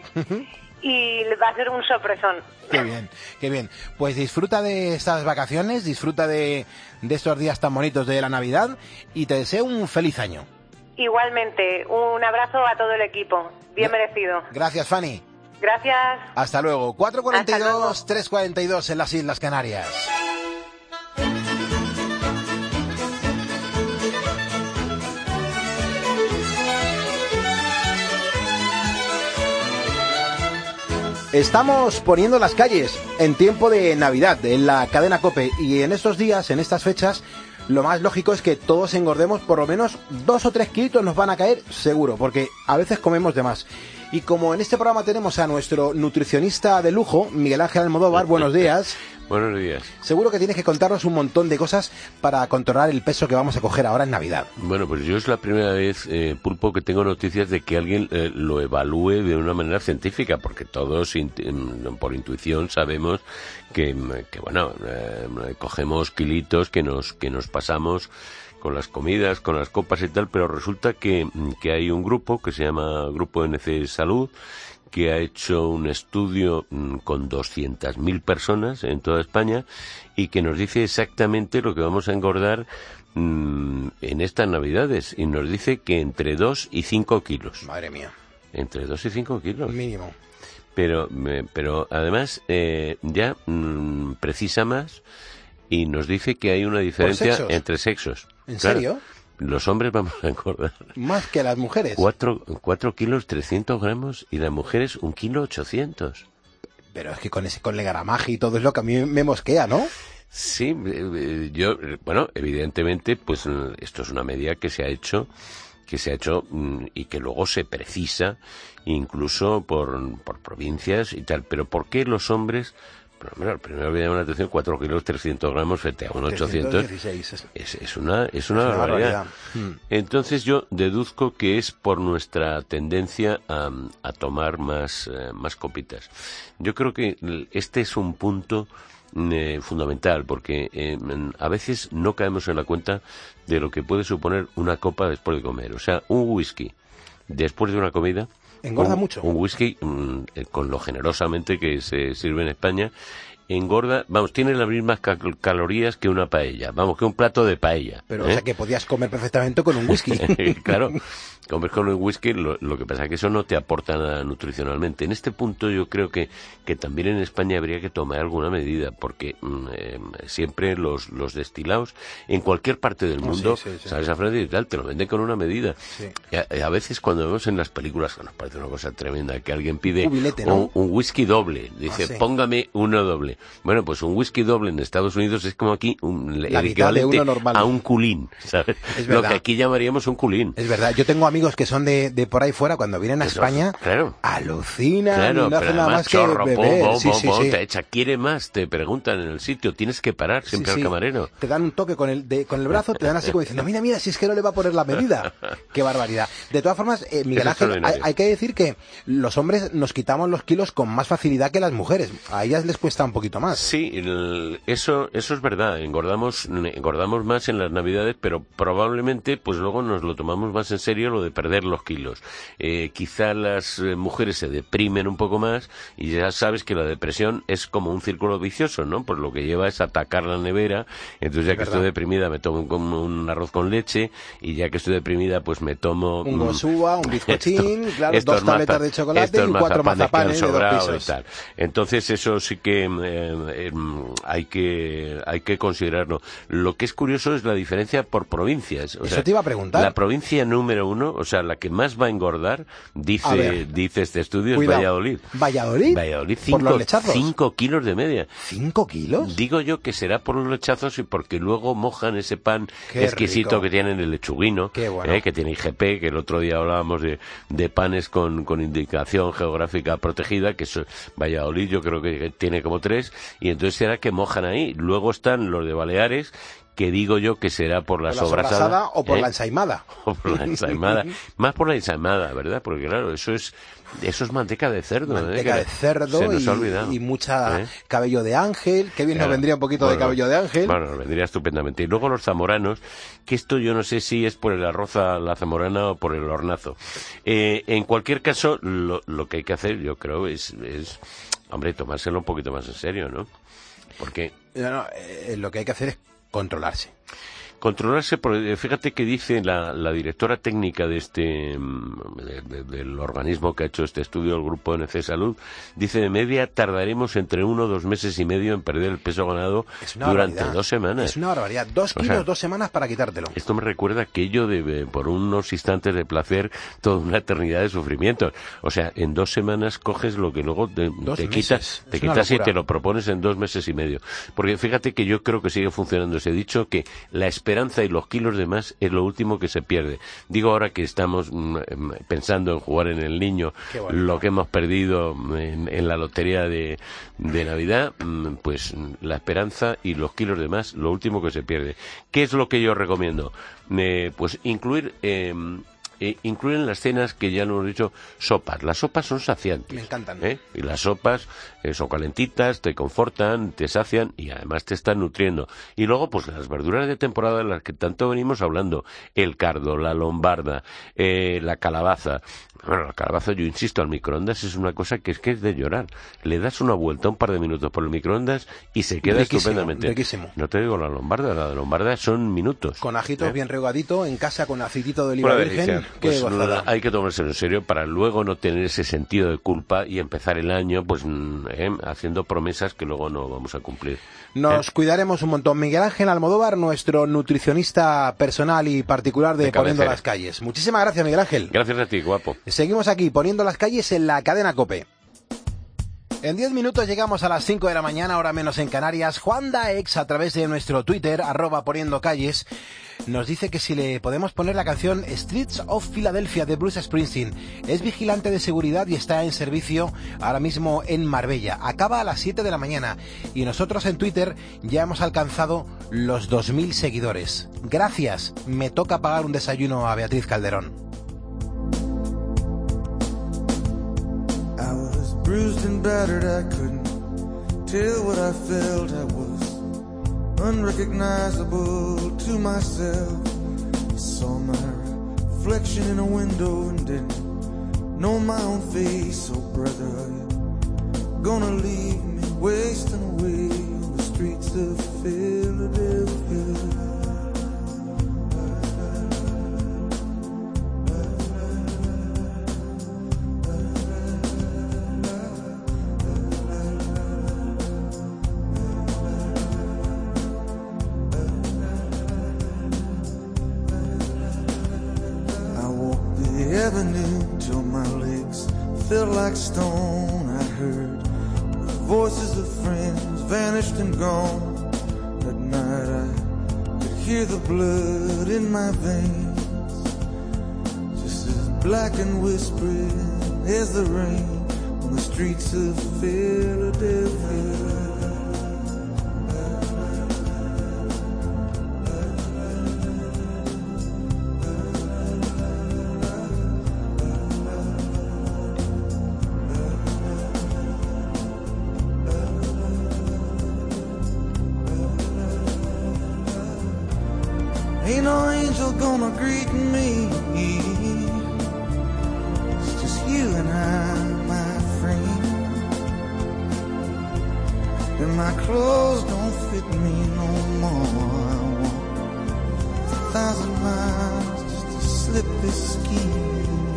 y va a ser un sorpresón. Qué bien, qué bien. Pues disfruta de estas vacaciones, disfruta de, de estos días tan bonitos de la Navidad y te deseo un feliz año. Igualmente, un abrazo a todo el equipo. Bien merecido. Gracias, Fanny. Gracias. Hasta luego. cuatro cuarenta y dos, tres cuarenta y dos en las Islas Canarias. Estamos poniendo las calles en tiempo de Navidad en la cadena COPE, y en estos días, en estas fechas, lo más lógico es que todos engordemos. Por lo menos dos o tres kilitos nos van a caer seguro, porque a veces comemos de más. Y como en este programa tenemos a nuestro nutricionista de lujo, Miguel Ángel Almodóvar, buenos días. Buenos días. Seguro que tienes que contarnos un montón de cosas para controlar el peso que vamos a coger ahora en Navidad. Bueno, pues yo es la primera vez, eh, Pulpo, que tengo noticias de que alguien eh, lo evalúe de una manera científica, porque todos int- por intuición sabemos que, que bueno, eh, cogemos kilitos que nos, que nos pasamos con las comidas, con las copas y tal, pero resulta que, que hay un grupo que se llama Grupo N C Salud, que ha hecho un estudio mmm, con doscientas mil personas en toda España y que nos dice exactamente lo que vamos a engordar mmm, en estas Navidades, y nos dice que entre dos y cinco kilos. Madre mía. Entre dos y cinco kilos. Mínimo. Pero, me, pero además eh, ya mmm, precisa más y nos dice que hay una diferencia sexos? entre sexos. ¿En Claro, serio? los hombres vamos a engordar Más que las mujeres. Cuatro, cuatro kilos trescientos gramos y las mujeres un kilo ochocientos. Pero es que con ese con el gramaje y todo es lo que a mí me mosquea, ¿no? Sí, eh, yo, eh, bueno, evidentemente, pues mm, esto es una medida que se ha hecho, que se ha hecho mm, y que luego se precisa incluso por, por provincias y tal. Pero ¿por qué los hombres? Pero, bueno, primero me llama la atención cuatro kilos trescientos gramos frente a un ochocientos. Es, es una, es una Es una barbaridad. barbaridad. Hmm. Entonces yo deduzco que es por nuestra tendencia a, a tomar más, eh, más copitas. Yo creo que este es un punto eh, fundamental, porque eh, a veces no caemos en la cuenta de lo que puede suponer una copa después de comer. O sea, un whisky después de una comida Engorda un, mucho. Un whisky, mm, eh, con lo generosamente que se sirve en España, engorda, vamos, tiene las mismas cal- calorías que una paella, vamos, que un plato de paella. Pero, ¿eh? o sea, que podías comer perfectamente con un whisky. Claro, comer con un whisky, lo, lo que pasa es que eso no te aporta nada nutricionalmente. En este punto yo creo que, que también en España habría que tomar alguna medida, porque eh, siempre los, los destilados, en cualquier parte del mundo, oh, sí, sí, sí. ¿sabes a Francia y tal? Te lo venden con una medida. Sí. Y a, y a veces cuando vemos en las películas, que nos parece una cosa tremenda, que alguien pide Cubilete, ¿no? un, un whisky doble, dice, Ah, sí. póngame uno doble. Bueno, pues un whisky doble en Estados Unidos es como aquí un, La el mitad de equivalente uno normal. a un culín, ¿sabes? Es Lo verdad. que aquí llamaríamos un culín. Es verdad, yo tengo amigos que son de, de por ahí fuera, cuando vienen a Eso, España, claro. alucinan Claro, y no pero hacen nada además más que chorro, beber. pom, pom, Sí, pom, sí, pom, sí. te echa, ¿quiere más? Te preguntan en el sitio, tienes que parar siempre Sí, al sí. camarero. Te dan un toque con el, de, con el brazo, te dan así como diciendo, mira, mira, si es que no le va a poner la medida. Qué barbaridad. De todas formas, eh, Miguel Es Ángel, hay, extraordinario. hay que decir que los hombres nos quitamos los kilos con más facilidad que las mujeres. A ellas les cuesta un poquito más. Sí, el- eso eso es verdad, engordamos engordamos más en las Navidades, pero probablemente pues luego nos lo tomamos más en serio lo de perder los kilos. Eh, quizá las eh, mujeres se deprimen un poco más y ya sabes que la depresión es como un círculo vicioso, ¿no? Pues lo que lleva es atacar la nevera, entonces ya Es que estoy verdad. deprimida me tomo un, un arroz con leche y ya que estoy deprimida pues me tomo Un mm, gosúa, un bizcochín, esto- claro, estos dos tabletas maza- de chocolate estos y cuatro mazapanes que han mazapanes de dos sobrado y pisos. tal. Entonces eso sí que eh, eh, hay que hay que considerarlo. Lo que es curioso es la diferencia por provincias. O Eso sea, te iba a preguntar. La provincia número uno, o sea, la que más va a engordar, A dice ver. dice este estudio, es Cuidado. Valladolid. ¿Valladolid? Valladolid, ¿Por los cinco, lechazos? cinco kilos de media. ¿Cinco kilos? Digo yo que será por los lechazos y porque luego mojan ese pan Qué exquisito rico. que tienen el lechuguino, Qué bueno. eh, que tiene I G P, que el otro día hablábamos de, de panes con, con indicación geográfica protegida, que eso, Valladolid yo creo que tiene como tres, y entonces será que mojan ahí. Luego están los de Baleares, que digo yo que será por la, ¿Por la sobrasada, sobrasada o por ¿eh? la ensaimada? O por la ensaimada. Más por la ensaimada, ¿verdad? Porque claro, eso es eso es manteca de cerdo. Manteca ¿eh? de cerdo Se nos y, ha olvidado. y mucha ¿Eh? cabello de ángel. Qué bien Claro. nos vendría un poquito de Bueno, cabello de ángel. Bueno, nos vendría estupendamente. Y luego los zamoranos, que esto yo no sé si es por el arroz a la zamorana o por el hornazo. Eh, en cualquier caso, lo, lo que hay que hacer, yo creo, es, es, hombre, tomárselo un poquito más en serio, ¿no? Porque No, no, eh, lo que hay que hacer es controlarse. controlarse, porque fíjate que dice la, la directora técnica de este mm, de- de- del organismo que ha hecho este estudio, el grupo N C Salud, dice de media tardaremos entre uno o dos meses y medio en perder el peso ganado Es una durante barbaridad. dos semanas. Es una barbaridad. Dos O kilos, sea, dos semanas para quitártelo. Esto me recuerda aquello de, de, por unos instantes de placer, toda una eternidad de sufrimiento. O sea, en dos semanas coges lo que luego te, Dos te meses. quitas, te Es una quitas y locura. te lo propones en dos meses y medio. Porque fíjate que yo creo que sigue funcionando ese dicho, que la esperanza y los kilos de más es lo último que se pierde. Digo ahora que estamos mm, em, pensando en jugar en el niño, Qué bonito. lo que hemos perdido en, en la lotería de, de Navidad, mm, pues mm, la esperanza y los kilos de más, lo último que se pierde. ¿Qué es lo que yo recomiendo? Eh, pues incluir... eh, eh, incluir en las cenas, que ya lo hemos dicho, sopas. Las sopas son saciantes. Me encantan. ¿eh? Y las sopas eh, son calentitas, te confortan, te sacian y además te están nutriendo. Y luego, pues las verduras de temporada de las que tanto venimos hablando, el cardo, la lombarda, eh, la calabaza. Bueno, la calabaza, yo insisto, al microondas es una cosa que es que es de llorar. Le das una vuelta, un par de minutos por el microondas y se queda Riquísimo, estupendamente. riquísimo. No te digo la lombarda, la de lombarda son minutos. Con ajitos ¿eh? bien regadito, en casa con aceitito de oliva Una virgen. delicia. Qué Pues, gozada. hay que tomárselo en serio para luego no tener ese sentido de culpa y empezar el año pues mm, eh, haciendo promesas que luego no vamos a cumplir. Nos ¿eh? cuidaremos un montón. Miguel Ángel Almodóvar, nuestro nutricionista personal y particular de, De Poniendo cabecera. las Calles. Muchísimas gracias, Miguel Ángel. Gracias a ti, guapo. Seguimos aquí, Poniendo las Calles en la cadena COPE. En diez minutos llegamos a las cinco de la mañana, hora menos en Canarias. Juan Daex, a través de nuestro Twitter, arroba Poniendo Calles, nos dice que si le podemos poner la canción Streets of Philadelphia de Bruce Springsteen. Es vigilante de seguridad y está en servicio ahora mismo en Marbella. Acaba a las siete de la mañana y nosotros en Twitter ya hemos alcanzado los dos mil seguidores. Gracias, me toca pagar un desayuno a Beatriz Calderón. I was bruised and battered, I couldn't tell what I felt. I was unrecognizable to myself. I saw my reflection in a window and didn't know my own face. Oh brother, are you gonna leave me wasting away? streets of Philadelphia. Avenue till my legs felt like stone. I heard the voices of friends vanished and gone. At night I could hear the blood in my veins, just as black and whispering as the rain on the streets of Philadelphia. Ain't no angel gonna greet me. It's just you and I, my friend. And my clothes don't fit me no more. I walk a thousand miles just to slip this skin.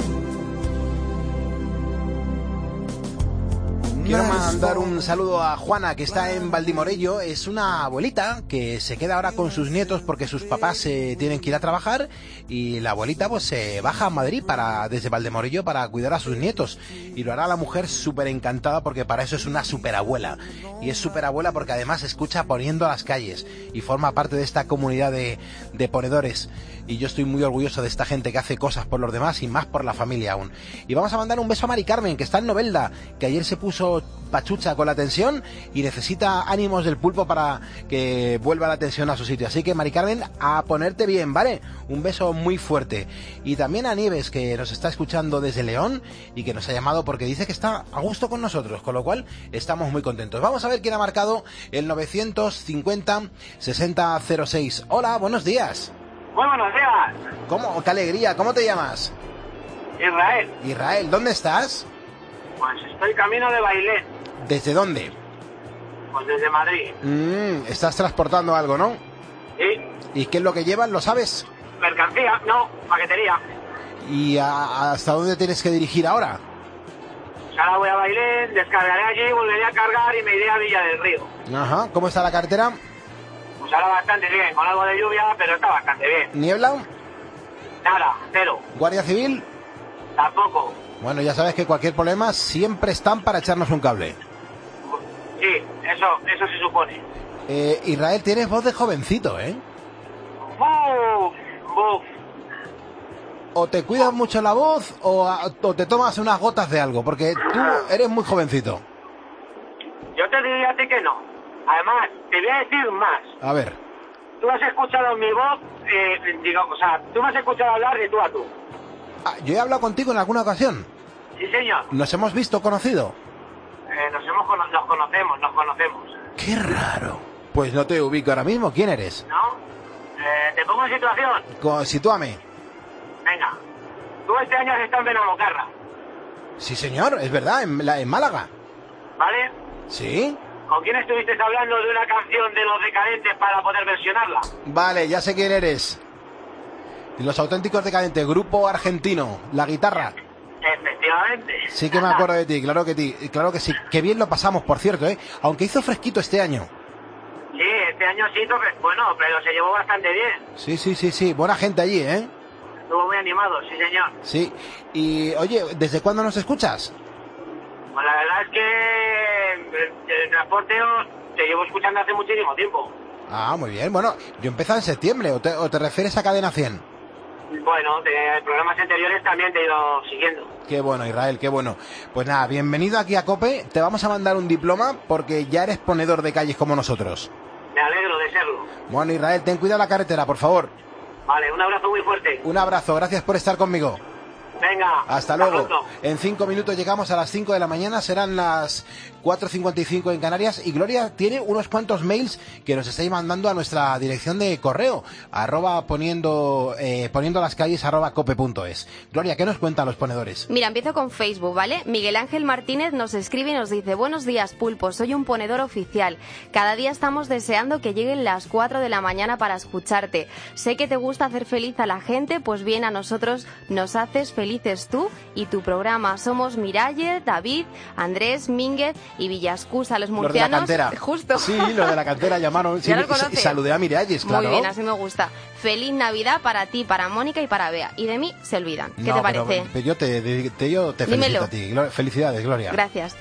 Quiero mandar un saludo a Juana, que está en Valdimorello. Es una abuelita que se queda ahora con sus nietos porque sus papás se eh, tienen que ir a trabajar, y la abuelita pues se eh, baja a Madrid para desde Valdimorello para cuidar a sus nietos, y lo hará la mujer súper encantada porque para eso es una superabuela. Y es superabuela porque además escucha Poniendo las Calles y forma parte de esta comunidad de, de ponedores. Y yo estoy muy orgulloso de esta gente que hace cosas por los demás y más por la familia aún. Y vamos a mandar un beso a Mari Carmen, que está en Novelda, que ayer se puso pachucha con la tensión y necesita ánimos del pulpo para que vuelva la tensión a su sitio. Así que, Mari Carmen, a ponerte bien, ¿vale? Un beso muy fuerte. Y también a Nieves, que nos está escuchando desde León y que nos ha llamado porque dice que está a gusto con nosotros, con lo cual estamos muy contentos. Vamos a ver quién ha marcado el novecientos cincuenta sesenta cero seis. Hola, buenos días. Muy buenos días. ¿Cómo? ¡Qué alegría! ¿Cómo te llamas? Israel. Israel, ¿dónde estás? Pues estoy camino de Bailén. ¿Desde dónde? Pues desde Madrid. Mm, estás transportando algo, ¿no? Sí. ¿Y qué es lo que llevas? ¿Lo sabes? Mercancía, no, paquetería. ¿Y a, hasta dónde tienes que dirigir ahora? Pues ahora voy a Bailén, descargaré allí, volveré a cargar y me iré a Villa del Río. Ajá, ¿cómo está la carretera? Pues ahora bastante bien, con algo de lluvia, pero está bastante bien. ¿Niebla? Nada, cero. ¿Guardia Civil? Tampoco. Bueno, ya sabes que cualquier problema siempre están para echarnos un cable. Sí, eso, eso se supone. Eh, Israel, tienes voz de jovencito, ¿eh? ¡Buf! ¡Buf! O te cuidas mucho la voz o, a, o te tomas unas gotas de algo, porque tú eres muy jovencito. Yo te diría a ti que no. Además, te voy a decir más. A ver. Tú has escuchado mi voz, eh, digo, o sea, tú me has escuchado hablar de tú a tú. Ah, yo he hablado contigo en alguna ocasión. Sí, señor. ¿Nos hemos visto, conocido? Eh, nos, hemos, nos conocemos, nos conocemos. Qué raro. Pues no te ubico ahora mismo. ¿Quién eres? ¿No? Eh, ¿Te pongo en situación? Co- Sitúame. Venga. Tú este año has estado en Benamocarra. Sí, señor, es verdad, en, la, en Málaga. ¿Vale? ¿Sí? ¿Con quién estuviste hablando de una canción de Los Decadentes para poder versionarla? Vale, ya sé quién eres. Los Auténticos Decadentes, grupo argentino, la guitarra. Efectivamente. Sí que me acuerdo de ti, claro que ti, claro que sí. Qué bien lo pasamos, por cierto, ¿eh? Aunque hizo fresquito este año. Sí, este año sí, bueno, pero se llevó bastante bien. Sí, sí, sí, sí, buena gente allí, ¿eh? Estuvo muy animado, sí, señor. Sí. Y, oye, ¿desde cuándo nos escuchas? Pues la verdad es que el, el transporte te llevo escuchando hace muchísimo tiempo. Ah, muy bien. Bueno, yo empecé en septiembre, ¿o te, o te refieres a Cadena cien? Bueno, de programas anteriores también te he ido siguiendo. Qué bueno, Israel, qué bueno. Pues nada, bienvenido aquí a COPE. Te vamos a mandar un diploma porque ya eres ponedor de calles como nosotros. Me alegro de serlo. Bueno, Israel, ten cuidado la carretera, por favor. Vale, un abrazo muy fuerte. Un abrazo, gracias por estar conmigo. Venga. Hasta luego. En cinco minutos llegamos a las cinco de la mañana, serán las cuatro cincuenta y cinco en Canarias, y Gloria tiene unos cuantos mails que nos estáis mandando a nuestra dirección de correo, arroba poniendo, eh, poniendo las calles arroba cope punto es. Gloria, ¿qué nos cuentan los ponedores? Mira, empiezo con Facebook, ¿vale? Miguel Ángel Martínez nos escribe y nos dice: buenos días, Pulpo, soy un ponedor oficial. Cada día estamos deseando que lleguen las cuatro de la mañana para escucharte. Sé que te gusta hacer feliz a la gente, pues bien, a nosotros nos haces felices tú y tu programa. Somos Miralles, David, Andrés, Mínguez y Villascusa, los murcianos. Los de la cantera. Justo. Sí, los de la cantera llamaron. Sí, ¿Ya los conoces? Y saludé a Miralles, claro. Muy bien, así me gusta. Feliz Navidad para ti, para Mónica y para Bea. Y de mí se olvidan. ¿Qué no, te parece? Pero, pero yo te, te, yo te felicito a ti. Felicidades, Gloria. Gracias.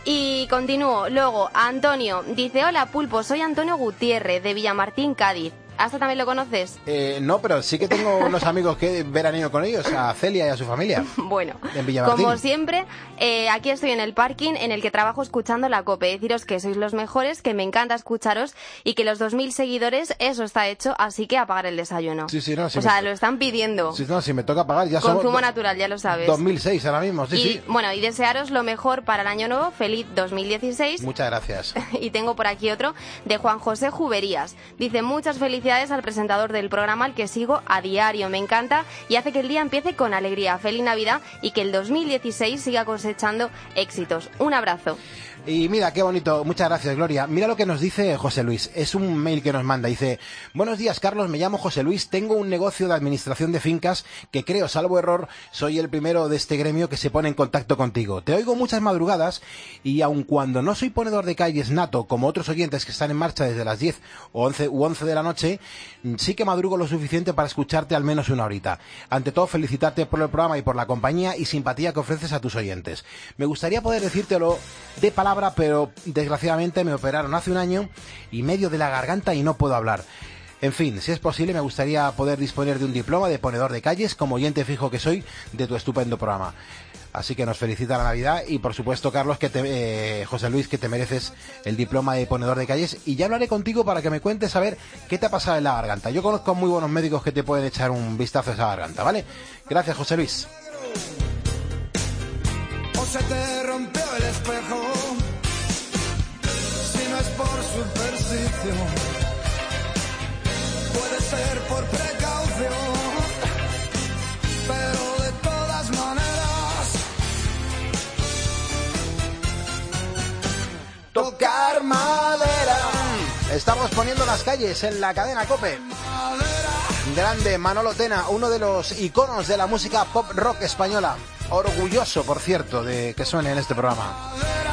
Y continúo. Luego, Antonio dice: hola, Pulpo, soy Antonio Gutiérrez, de Villamartín, Cádiz. ¿Hasta también lo conoces? Eh, no, pero sí que tengo unos amigos que veraneo con ellos, a Celia y a su familia. Bueno, en Villamartín. Como siempre, eh, aquí estoy en el parking en el que trabajo escuchando la COPE. Deciros que sois los mejores, que me encanta escucharos y que los dos mil seguidores, eso está hecho, así que apagar el desayuno. Sí, sí, no. Si o me... sea, lo están pidiendo. Sí, no, si me toca pagar, ya somos... Consumo natural, ya lo sabes. dos mil seis ahora mismo, sí, y, sí. Bueno, y desearos lo mejor para el año nuevo, feliz dos mil dieciséis. Muchas gracias. Y tengo por aquí otro de Juan José Juberías. Dice: muchas felicidades al presentador del programa al que sigo a diario, me encanta y hace que el día empiece con alegría. Feliz Navidad y que el dos mil dieciséis siga cosechando éxitos. Un abrazo. Y mira, qué bonito, muchas gracias, Gloria. Mira lo que nos dice José Luis, es un mail que nos manda, dice: buenos días, Carlos, me llamo José Luis, tengo un negocio de administración de fincas que creo, salvo error, soy el primero de este gremio que se pone en contacto contigo. Te oigo muchas madrugadas y aun cuando no soy ponedor de calles nato, como otros oyentes que están en marcha desde las diez o once u once de la noche, sí que madrugo lo suficiente para escucharte al menos una horita. Ante todo, felicitarte por el programa y por la compañía y simpatía que ofreces a tus oyentes. Me gustaría poder decírtelo de palabra, pero desgraciadamente me operaron hace un año y medio de la garganta y no puedo hablar. En fin, si es posible, me gustaría poder disponer de un diploma de ponedor de calles, como oyente fijo que soy de tu estupendo programa. Así que nos felicita la Navidad y, por supuesto, Carlos, que te, eh, José Luis, que te mereces el diploma de ponedor de calles. Y ya hablaré contigo para que me cuentes a ver qué te ha pasado en la garganta. Yo conozco muy buenos médicos que te pueden echar un vistazo a esa garganta, ¿vale? Gracias, José Luis. O se te rompió el espejo, si no es por superstición, puede ser por precaución, pero de todas maneras, tocar madera. Estamos poniendo las calles en la cadena COPE. Grande Manolo Tena, uno de los iconos de la música pop rock española. Orgulloso, por cierto, de que suene en este programa.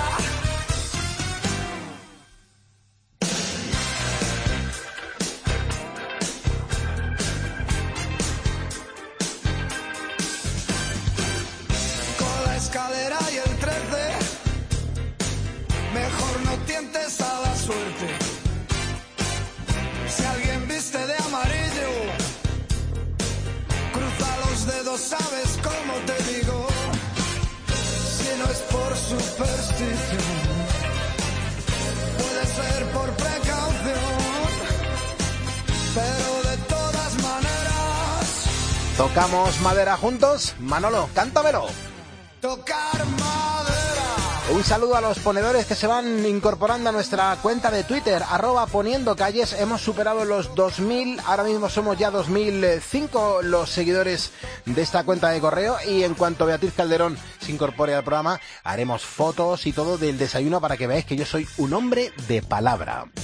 con la escalera y el trece, mejor no tientes a la suerte. Si alguien viste de amarillo, cruza los dedos, sabes cómo te digo. Si no es por superstición, puede ser por precaución, pero de todas maneras, ¿Tocamos madera juntos? Manolo, cántamelo. tocar madera. Un saludo a los ponedores que se van incorporando a nuestra cuenta de Twitter, arroba poniendo calles. Hemos superado los dos mil, ahora mismo somos ya dos mil cinco los seguidores de esta cuenta de correo, y en cuanto Beatriz Calderón se incorpore al programa, haremos fotos y todo del desayuno para que veáis que yo soy un hombre de palabra.